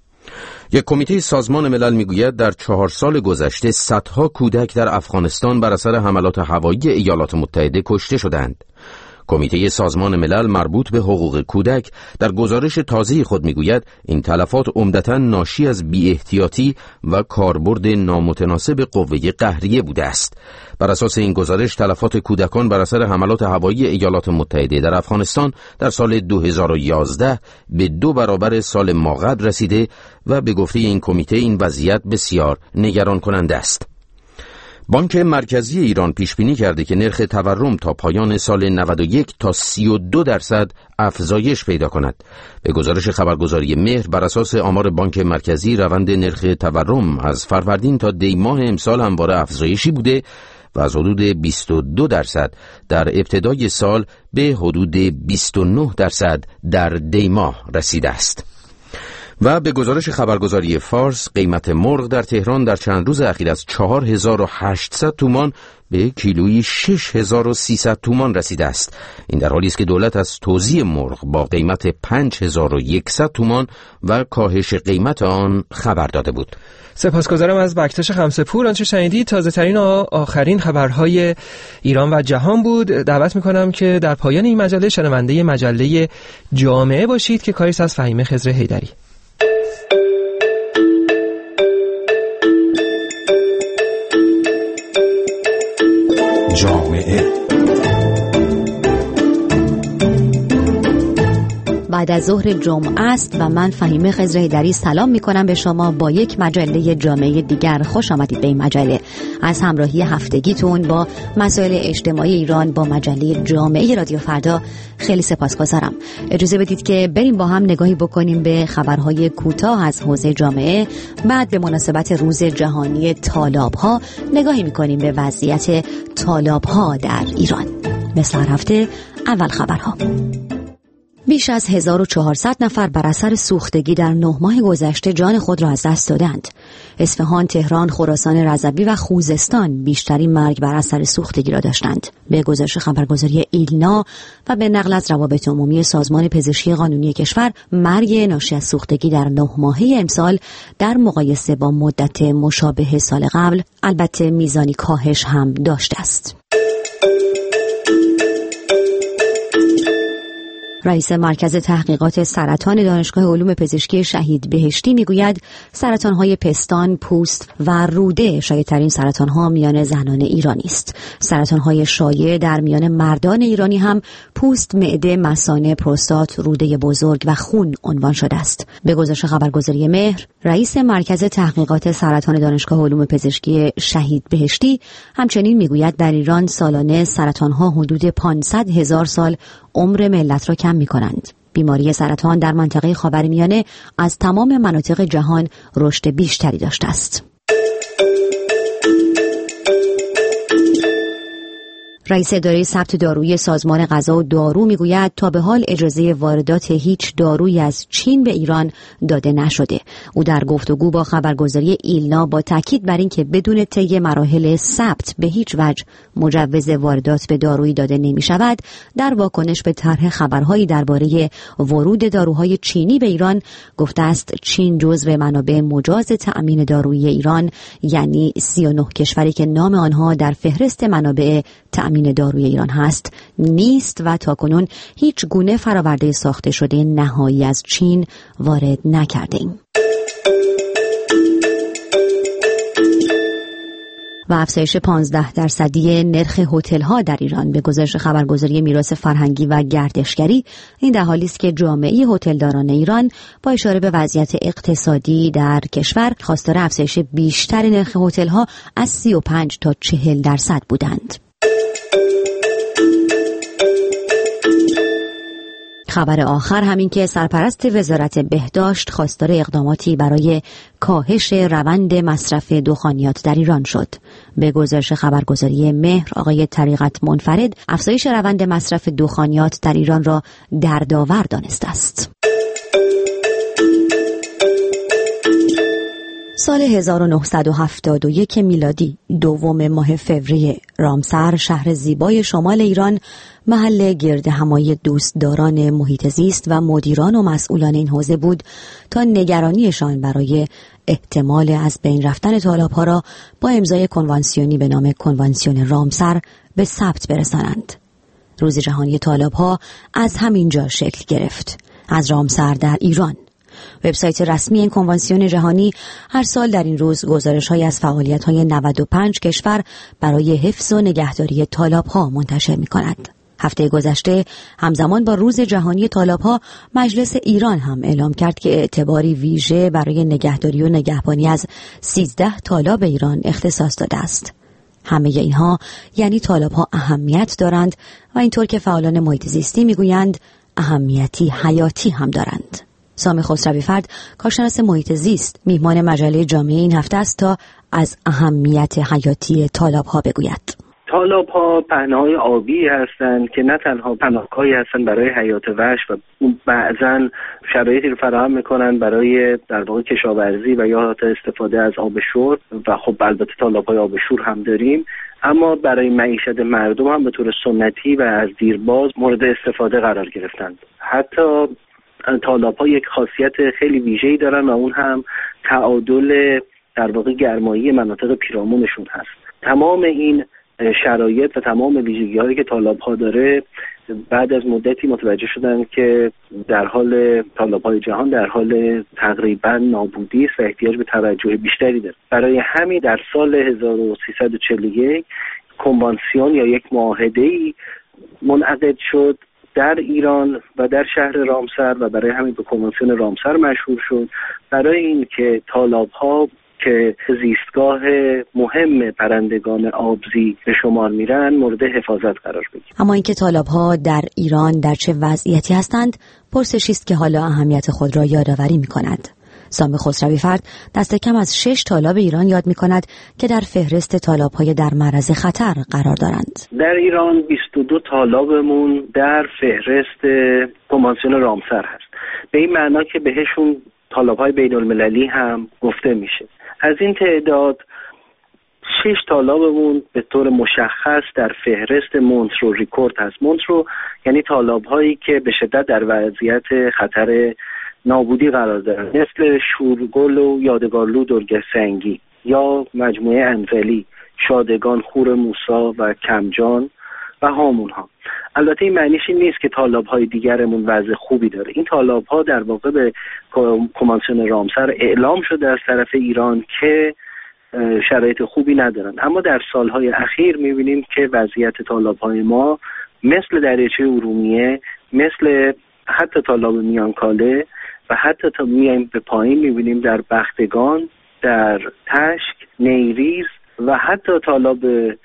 یک کمیته سازمان ملل میگوید در چهار سال گذشته صدها کودک در افغانستان بر اثر حملات هوایی ایالات متحده کشته شدند. کمیته سازمان ملل مربوط به حقوق کودک در گزارش تازه خود میگوید این تلفات عمدتاً ناشی از بی‌احتیاطی و کاربرد نامتناسب قوه قهریه بوده است. بر اساس این گزارش تلفات کودکان بر اثر حملات هوایی ایالات متحده در افغانستان در سال دو هزار و یازده به دو برابر سال ماقبل رسیده و به گفته این کمیته این وضعیت بسیار نگران کننده است. بانک مرکزی ایران پیش بینی کرده که نرخ تورم تا پایان سال نود و یک تا سی و دو درصد افزایش پیدا کند. به گزارش خبرگزاری مهر بر اساس آمار بانک مرکزی روند نرخ تورم از فروردین تا دی ماه امسال همواره افزایشی بوده و از حدود بیست و دو درصد در ابتدای سال به حدود بیست و نه درصد در دی ماه رسیده است. و به گزارش خبرگزاری فارس قیمت مرغ در تهران در چند روز اخیر از چهار هزار و هشتصد تومان به کیلویی شش هزار و سیصد تومان رسیده است. این در حالی است که دولت از توزیع مرغ با قیمت پنج هزار و صد تومان و کاهش قیمت آن خبر داده بود. سپاسگزارم از بکتش خمسه‌پور. آنچه شنیدید تازه ترین و آخرین خبرهای ایران و جهان بود. دعوت میکنم که در پایان این مجله شنونده مجله جامعه باشید که کاریست از فهیمه خضر حیدری. جامعه بعد از ظهر جمعه است و من فهیمه خضر حیدری سلام می کنم به شما با یک مجله جامعه دیگر. خوش آمدید به این مجله. از همراهی هفتگیتون با مسائل اجتماعی ایران با مجله جامعه رادیو فردا خیلی سپاسگزارم. اجازه بدید که بریم با هم نگاهی بکنیم به خبرهای کوتاه از حوزه جامعه. بعد به مناسبت روز جهانی طالاب‌ها نگاهی می کنیم به وضعیت طالاب‌ها در ایران. مثل هر هفته اول خبرها. بیش از هزار و چهارصد نفر بر اثر سوختگی در نه ماه گذشته جان خود را از دست دادند. اصفهان، تهران، خراسان رضوی و خوزستان بیشترین مرگ بر اثر سوختگی را داشتند. به گزارش خبرگزاری ایلنا و به نقل از روابط عمومی سازمان پزشکی قانونی کشور، مرگ ناشی از سوختگی در نه ماهه امسال در مقایسه با مدت مشابه سال قبل البته میزانی کاهش هم داشته است. رئیس مرکز تحقیقات سرطان دانشگاه علوم پزشکی شهید بهشتی میگوید سرطان‌های پستان، پوست و روده شایع‌ترین سرطان‌ها میان زنان ایرانی است. سرطان‌های شایع در میان مردان ایرانی هم پوست، معده، مثانه، پروستات، روده بزرگ و خون عنوان شده است. به گزارش خبرگزاری مهر، رئیس مرکز تحقیقات سرطان دانشگاه علوم پزشکی شهید بهشتی همچنین میگوید در ایران سالانه سرطان‌ها حدود پانصد هزار سال عمر ملت را کم می‌کنند. بیماری سرطان در منطقه خاورمیانه از تمام مناطق جهان رشد بیشتری داشته است. رئیس اداره ثبت دارویی سازمان غذا و دارو میگوید تا به حال اجازه واردات هیچ دارویی از چین به ایران داده نشده. او در گفتگو با خبرگزاری ایلنا با تاکید بر اینکه بدون طی مراحل ثبت به هیچ وجه مجوز واردات به دارویی داده نمی شود، در واکنش به طرح خبرهایی درباره ورود داروهای چینی به ایران گفته است چین جزو منابع مجاز تأمین دارویی ایران، یعنی سی و نه کشوری که نام آنها در فهرست منابع تأمین داروی ایران هست نیست و تاکنون هیچ گونه فراورده ساخته شده نهایی از چین وارد نکردیم. و افزایش پانزده درصدی نرخ هتل‌ها در ایران. به گزارش خبرگزاری میراث فرهنگی و گردشگری، این در حالی است که جامعه هتلداران ایران با اشاره به وضعیت اقتصادی در کشور خواستار افزایش بیشتر نرخ هتل‌ها از سی و پنج تا چهل درصد بودند. خبر آخر همین که سرپرست وزارت بهداشت خواستار اقداماتی برای کاهش روند مصرف دخانیات در ایران شد. به گزارش خبرگزاری مهر، آقای طریقت منفرد افزایش روند مصرف دخانیات در ایران را دردآور دانسته است. سال هزار و نهصد و هفتاد و یک میلادی، دوم ماه فوریه، رامسر، شهر زیبای شمال ایران، محل گرد همایی دوستداران محیط زیست و مدیران و مسئولان این حوزه بود تا نگرانیشان برای احتمال از بین رفتن طالاب‌ها را با امضای کنوانسیونی به نام کنوانسیون رامسر به ثبت برسانند. روز جهانی طالاب‌ها از همین جا شکل گرفت، از رامسر در ایران. وبسایت رسمی این کنوانسیون جهانی هر سال در این روز گزارش‌هایی از فعالیت‌های نود و پنج کشور برای حفظ و نگهداری طالاب‌ها منتشر می‌کند. هفته گذشته همزمان با روز جهانی طالاب‌ها، مجلس ایران هم اعلام کرد که اعتباری ویژه برای نگهداری و نگهبانی از سیزده طالاب ایران اختصاص داده است. همه اینها یعنی طالاب‌ها اهمیت دارند و اینطور که فعالان محیط زیستی می‌گویند اهمیتی حیاتی هم دارند. سامی خسروی فرد، کارشناس محیط زیست، میهمان مجله جامعه این هفته است تا از اهمیت حیاتی طالاب‌ها بگوید. تالاب‌ها پهنه‌های آبی هستند که نه تنها پناهگاهی هستند برای حیات وحش و بعضاً شرایطی رو فراهم می‌کنند برای در واقع کشاورزی و یا حتی استفاده از آب شور و خب البته تالاب‌های آب شور هم داریم، اما برای معیشت مردم هم به طور سنتی و از دیرباز مورد استفاده قرار گرفتند. حتی تالاب‌ها یک خاصیت خیلی ویژه‌ای دارن و اون هم تعادل در واقع گرمایی مناطق پیرامونشون هست. تمام این شرایط و تمام ویژگی‌هایی که تالاب‌ها داره بعد از مدتی متوجه شدن که در حال تالاب‌های جهان در حال تقریباً نابودی است و احتیاج به توجه بیشتری داره. برای همین در سال هزار و سیصد و چهل و یک کنوانسیون یا یک معاهده‌ای منعقد شد در ایران و در شهر رامسر و برای همین به کنوانسیون رامسر مشهور شد، برای این که تالاب‌ها که زیستگاه مهم پرندگان آبزی به شمار میرن مورد حفاظت قرار بگیرن. اما اینکه تالاب‌ها در ایران در چه وضعیتی هستند پرسشی است که حالا اهمیت خود را یادآوری می‌کند. سام خسروی فرد دست کم از شش تالاب ایران یاد می‌کند که در فهرست تالاب‌های در معرض خطر قرار دارند. در ایران بیست و دو تالابمون در فهرست کنوانسیون رامسر هست. به این معنا که بهشون تالاب‌های بین‌المللی هم گفته میشه. از این تعداد شش تالابمون به طور مشخص در فهرست مونترو ریکورد هست. مونترو یعنی تالاب‌هایی که به شدت در وضعیت خطر نابودی قرار دارن، مثل شورگل و یادگارلو درگه سنگی یا مجموعه انزلی، شادگان، خور موسی و کمجان و هامون ها. البته این معنیش این نیست که تالاب‌های دیگرمون وضع خوبی داره. این تالاب‌ها در واقع به کنوانسیون رامسر اعلام شده از طرف ایران که شرایط خوبی ندارن، اما در سالهای اخیر می‌بینیم که وضعیت تالاب‌های ما مثل دریاچه ارومیه، مثل حتی تالاب میانکاله و حتی تا میایم به پایین می‌بینیم در بختگان، در تشک، نیریز و حتی تالاب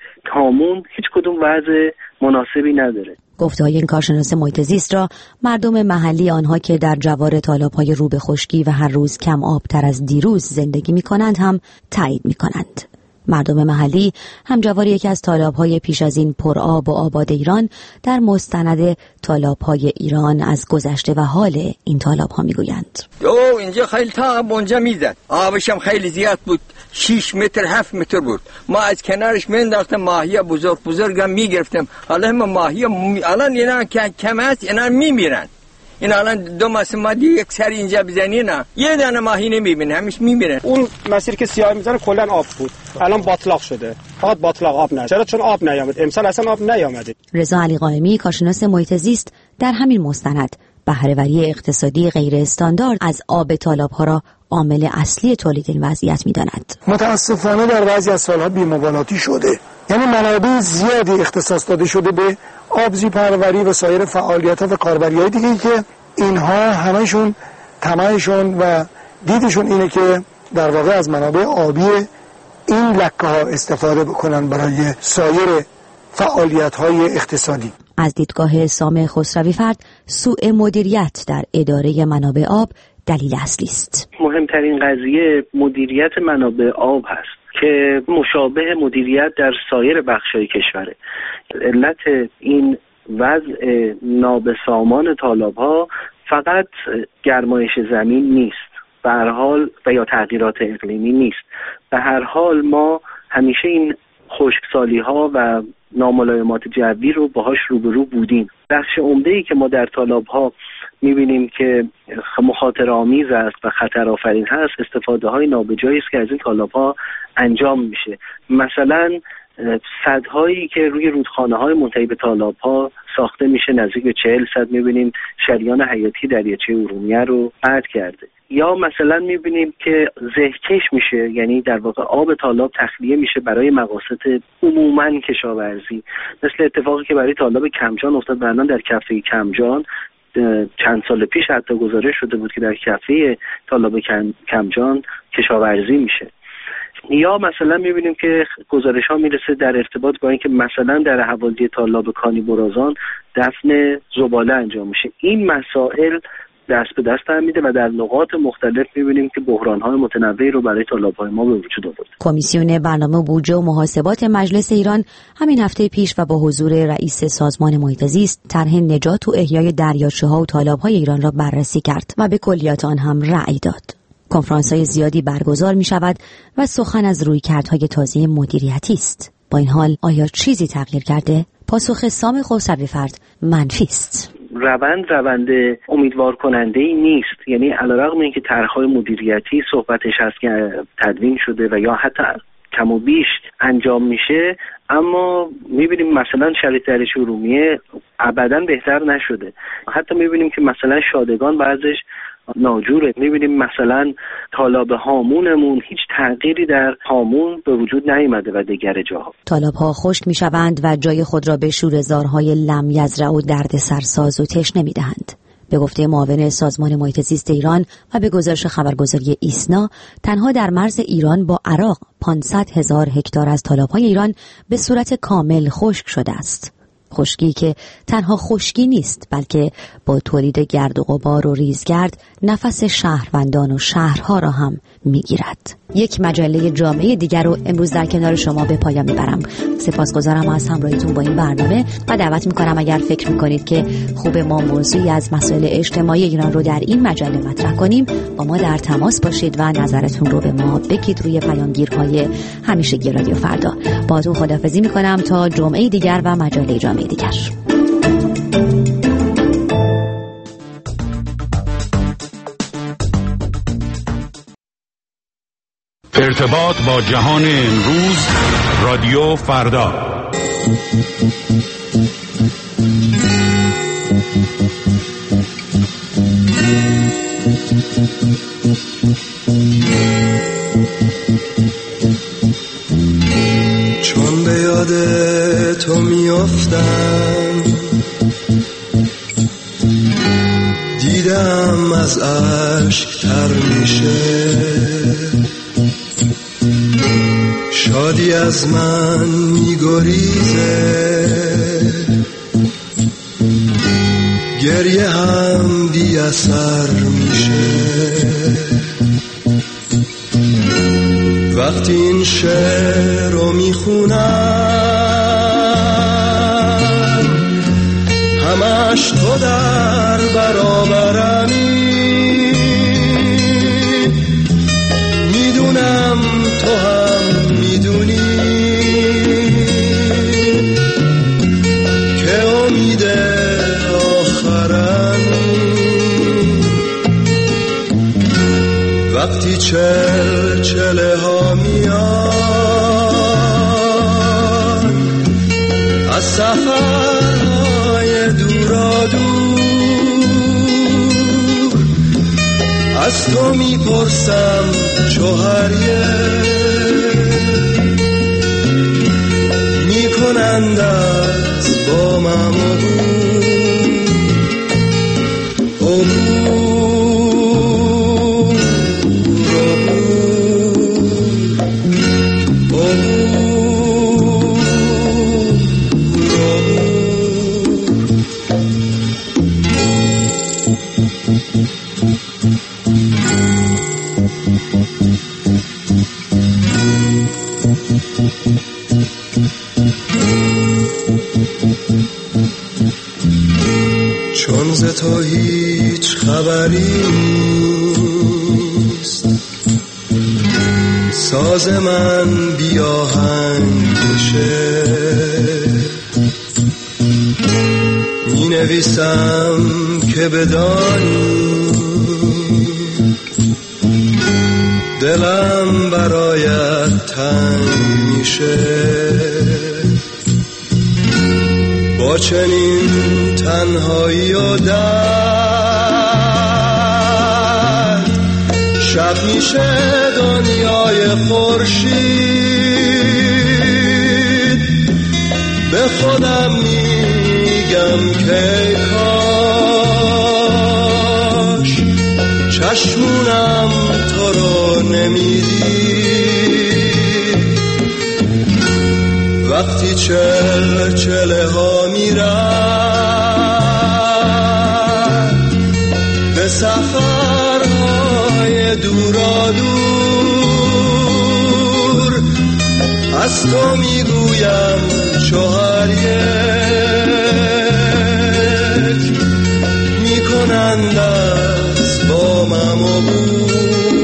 هامون هیچ کدوم وضع مناسبی نداره. گفته‌های این کارشناس محیط زیست را مردم محلی، آنها که در جوار تالاب‌های رو به خشکی و هر روز کم آبتر از دیروز زندگی می‌کنند هم تایید می‌کنند. مردم محلی هم جوار یکی از تالاب‌های پیش از این پرآب و آباد ایران در مستند تالاب‌های ایران از گذشته و حال این تالاب‌ها می‌گویند. او اینجا خیلی تا اونجا میزد، آبش هم خیلی زیاد بود، شش متر هفت متر بود. ما از کنارش مینداختم ماهی بزرگ بزرگم میگرفتم. حالا هم ماهی الان اینا که کم است اینا میمیرن. این الان دو ماه ما دی یک سری اینجا بزنی نه یه دانه ماهی نمیبینه، همیش میمیره. اون مسیر که سیاه میذاره کلا آب بود، الان باطلاق شده. فقط باطلاق آب نه. چرا؟ چون آب نیامد. امسال اصلا آب نیامده. رضا علی قائمی کارشناس محیط زیست در همین مستند بهره‌وری اقتصادی غیر استاندارد از آب تالاب‌ها را عامل اصلی تولید این وضعیت می‌داند. متاسفانه در بعضی از سال‌ها بی‌مبالاتی شده. یعنی منابع زیادی اختصاص داده شده به آبزی پروری و سایر فعالیت‌ها و کاربری‌های دیگه‌ای که اینها همشون طمعشون و دیدشون اینه که در واقع از منابع آبی این لکه‌ها استفاده بکنن برای سایر فعالیت‌های اقتصادی. از دیدگاه سام خسروی فرد سوء مدیریت در اداره منابع آب دلیل اصلی است. مهمترین قضیه مدیریت منابع آب هست که مشابه مدیریت در سایر بخش‌های کشوره. علت این وضع نابسامان تالاب‌ها فقط گرمایش زمین نیست، به هر حال و یا تغییرات اقلیمی نیست. به هر حال ما همیشه این خشکسالی‌ها و ناملایمات جوی رو باهاش روبرو بودیم. بخش عمده‌ای که ما در تالاب‌ها می‌بینیم که مخاطره‌آمیز است و خطرآفرین هست، استفاده‌های نابجایی است که از این تالاب‌ها انجام میشه. مثلا سدهایی که روی رودخانه‌های منتهی به تالاب‌ها ساخته میشه، نزدیک به چهل سد می‌بینیم شریان حیاتی دریاچه ارومیه رو قطع کرده. یا مثلا می‌بینیم که زهکش میشه، یعنی در واقع آب تالاب تخلیه میشه برای مقاصد عموماً کشاورزی، مثل اتفاقی که برای تالاب کمجان افتاد. بعداً در کفه کمجان چند سال پیش حتی گزارش شده بود که در کفه تالاب کمجان کشاورزی میشه. یا مثلا میبینیم که گزارش ها میرسه در ارتباط با اینکه مثلا در حوالی تالاب کانی برازان دفن زباله انجام میشه. این مسائل دست به دست هم میده و در نقاط مختلف میبینیم که بحران‌های متنوعی رو برای طلاب‌های ما به وجود آورده. کمیسیون برنامه بودجه و محاسبات مجلس ایران همین هفته پیش و با حضور رئیس سازمان محیط زیست طرح نجات و احیای دریاچه‌ها و تالاب‌های ایران را بررسی کرد و به کلیات آن هم رأی داد. کنفرانس‌های زیادی برگزار می‌شود و سخن از رویکردهای تازه مدیریتی است. با این حال آیا چیزی تغییر کرده؟ پاسخ سام خسروی فرد منفی است. روند روند امیدوار کننده ای نیست. یعنی علیرغم اینکه طرح‌های مدیریتی صحبتش هست که تدوین شده و یا حتی کم و بیش انجام میشه، اما میبینیم مثلا شریط دریاچه ارومیه ابداً بهتر نشده. حتی میبینیم که مثلا شادگان بعضش ناجوره. میبینیم مثلا تالاب هامونمون هیچ تغییری در هامون به وجود نیامده و دیگر جاها. تالاب‌ها خشک میشوند و جای خود را به شوره‌زارهای لم یزرع و دردسرساز و تشنه میدهند. به گفته معاون سازمان محیط زیست ایران و به گزارش خبرگزاری ایسنا، تنها در مرز ایران با عراق پانصد هزار هکتار از تالاب‌های ایران به صورت کامل خشک شده است. خشکی که تنها خشکی نیست، بلکه با تولید گرد و غبار و ریزگرد نفس شهروندان و شهرها را هم میگیرد. یک مجله جامعه دیگر رو امروز در کنار شما به پایان میبرم. سپاسگزارم از همراهیتون با این برنامه و دعوت میکنم اگر فکر میکنید که خوب ما موضوعی از مسائل اجتماعی ایران رو در این مجله مطرح کنیم، با ما در تماس باشید و نظرتون رو به ما بگید روی پیامگیرهای همیشگی رادیو فردا. باهاتون خداحافظی میکنم تا جمعه دیگر و مجله جامعه دیگر. ارتباط با جهان امروز، رادیو فردا. چون به یاد تو میافتم، دیدم از اشک تر میشه، شادی از من میگریزه، گریه هم بی اثر میشه. وقتی این شعر رو میخونم، همش تو در برابرمی، میدونم تو هم میدونی که امید آخرمی. وقتی چل چله ها میان از سفرهای دورا دور، از تو میپرسم شوهریه، میکنند از با من چون ز تو هیچ خبری نیست، ساز من بی آهنگ بشه، می نویسم که بدانی دلم برایت تنگ میشه. با چنین تنهایی و درد، شب میشه دنیای خورشید. به خودم میگم که کاش چشمونم تو رو نمیدید. وقتی چل چله ها میرن به دورا دور از تو میگویم چهار یک میکنند از بامم عبور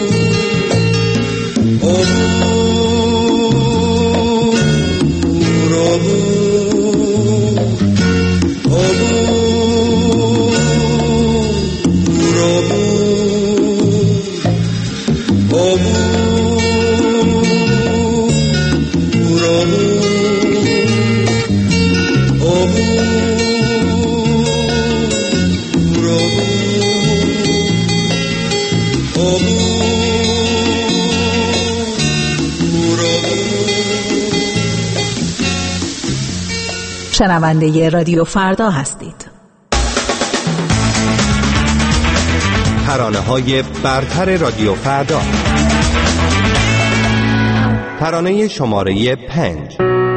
شنونده رادیو فردا هستید. ترانه‌های برتر رادیو فردا. ترانه شماره پنج.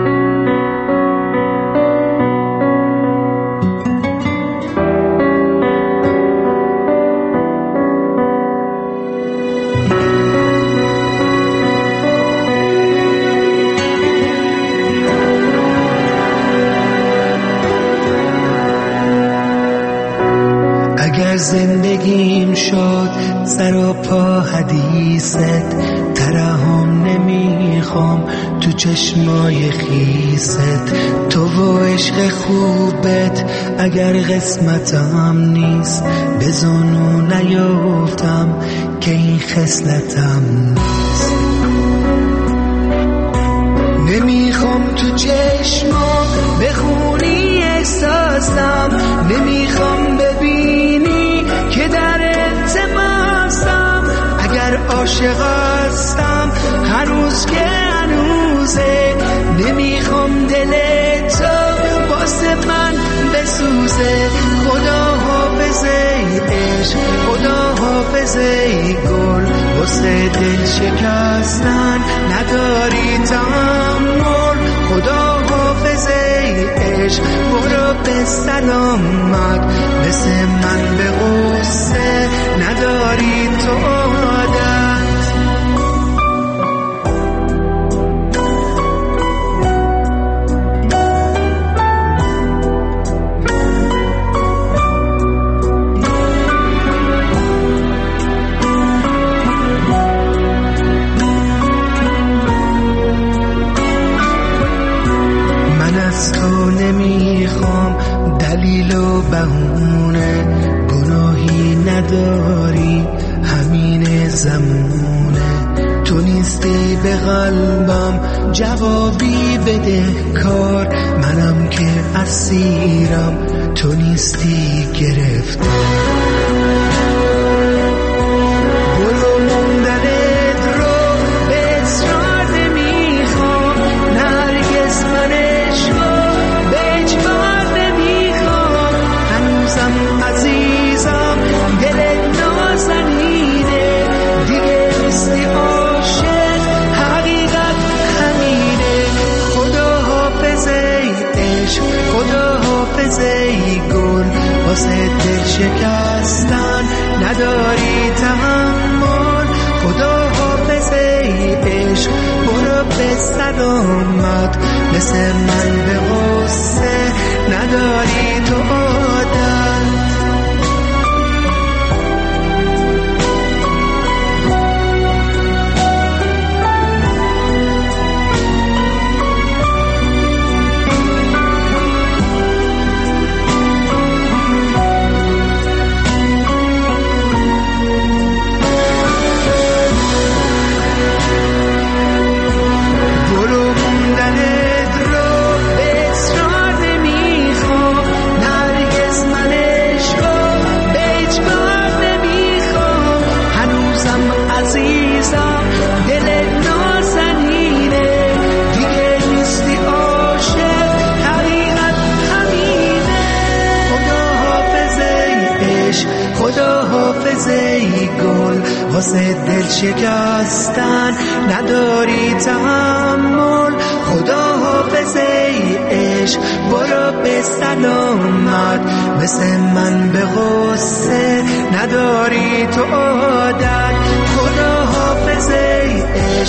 زندگیم شد سر و پا حدیثت، ترحم نمیخوام تو چشمای خیست، تو و عشق خوبت اگر قسمتم نیست، به زنو نیفتم که این خصلتم نیست. نمیخوام تو چشمام بخونی احساسم، نمیخوام ببینی که در التماسم، اگر عاشق هستم هنوز که هنوزه، نمیخوام دل تو واسه من بسوزه. خدا حافظه عشق، خدا حافظه گل، واسه دل شکستن نداری تحمل. خدا حافظه عشق برو به سلامت، مثل من به غصه نداری تو عادت. دلیل و بهونه گناهی نداری، همین زمونه. تو نیستی به قلبم جوابی بده کار، منم که اسیرم تو نیستی گرفته. برو موندنت رو به اصرار نمیخوام، نرگس من عشقو به اجبار نمیخوام. هنوزم عزیزم دلت نازنینه، دیگه نیستی عاشق حقیقت همینه. خدا حافظه عشق، خدا حافظه گل، واسه دل شکستن نداری تحمل. خدا حافظه عشق برو به سلامت، مثل من به غصه نداری تو عادت. واسه دل شکستن نداری تحمل. خدا حافظه عشق برو به سلامت، مثل من به غصه نداری تو عادت. خدا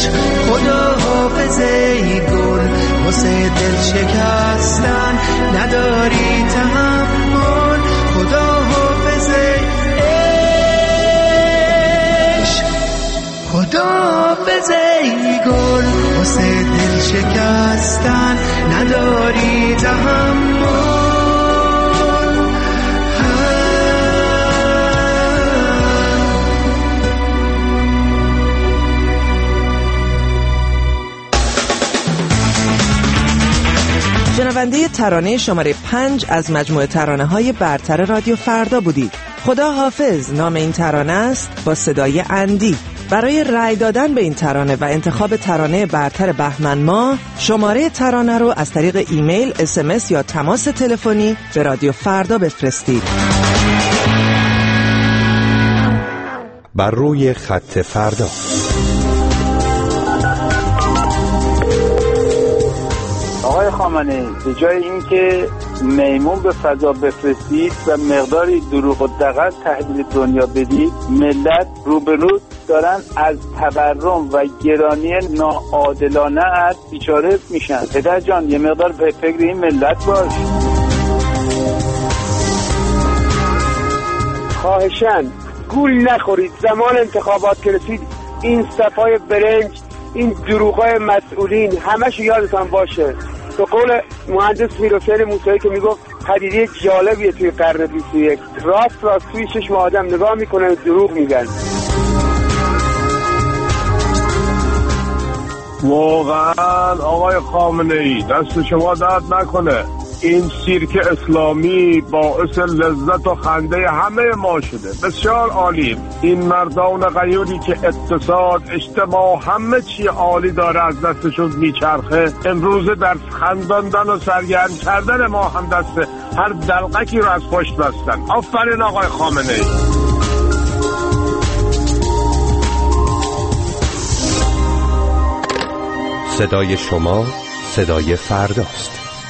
عشق خدا حافظ ای گل واسه دل شکستن نداری تحمل خدا حافظ عشق خدا حافظ ای گل واسه دل شکستن نداری تحمل شنونده ترانه شماره پنج از مجموعه ترانه های برتر رادیو فردا بودید. خدا حافظ نام این ترانه است با صدای اندی. برای رأی دادن به این ترانه و انتخاب ترانه برتر بهمن ماه شماره ترانه رو از طریق ایمیل، اس ام اس یا تماس تلفنی به رادیو فردا بفرستید. بر روی خط فردا. آقای خامنه‌ای به جای اینکه میمون به فضا بفرستید و مقداری دروغ و دغل تحویل دنیا بدید، ملت روبرو دارن از تورم و گرانی ناعادلانه از بیچاره میشن. پدر جان یه مقدار به فکر این ملت باش. خواهشاً گول نخورید. زمان انتخابات که رسید این صفای برنج، این دروغای مسئولین همش یادتان باشه. به قول مهندس میرحسین موسوی که میگفت پدیده جالبیه توی قرن بیست و یک، راست راست توی چشم آدم نگاه میکنن دروغ میگن. واقعا آقای خامنه‌ای دست شما درد نکنه. این سیرک اسلامی باعث لذت و خنده همه ما شده. بسیار عالی. این مردان غیوری که اقتصاد، اجتماع، همه چی عالی داره از دستشون میچرخه، امروز در خنداندن و سرگرم کردن ما هم دست هر دلقکی رو از پشت بستن. آفرین آقای خامنه‌ای. صدای شما صدای فرداست.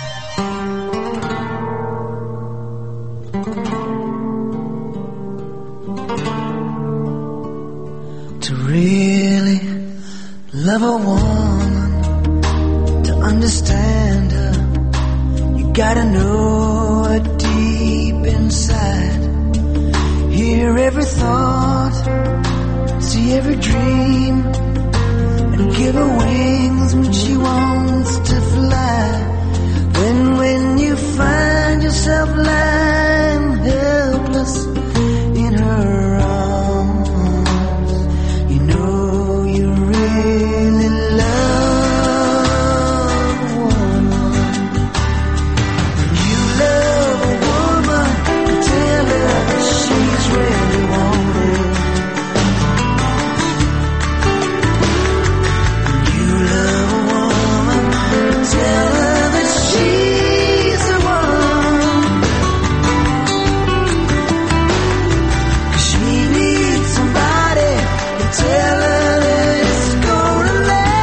To really love a woman, to understand her, you gotta know her deep inside. Hear every thought, see every dream, and give her wings when she wants to fly. When, when you find yourself lying helpless in her arms, you know you really love a woman. When you love a woman, tell her that she's really wanted. When you love a woman, tell her that she's the one. 'Cause she needs somebody to tell her that it's gonna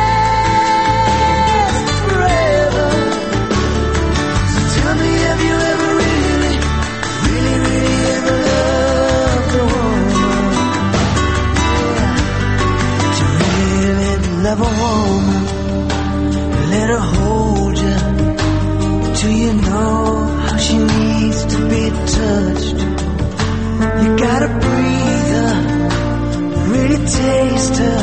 last forever. So tell me, have you ever really, really, really ever loved a woman? Yeah. To really love a woman, let her hold you till you know how she needs to be touched. You gotta breathe her, really taste her,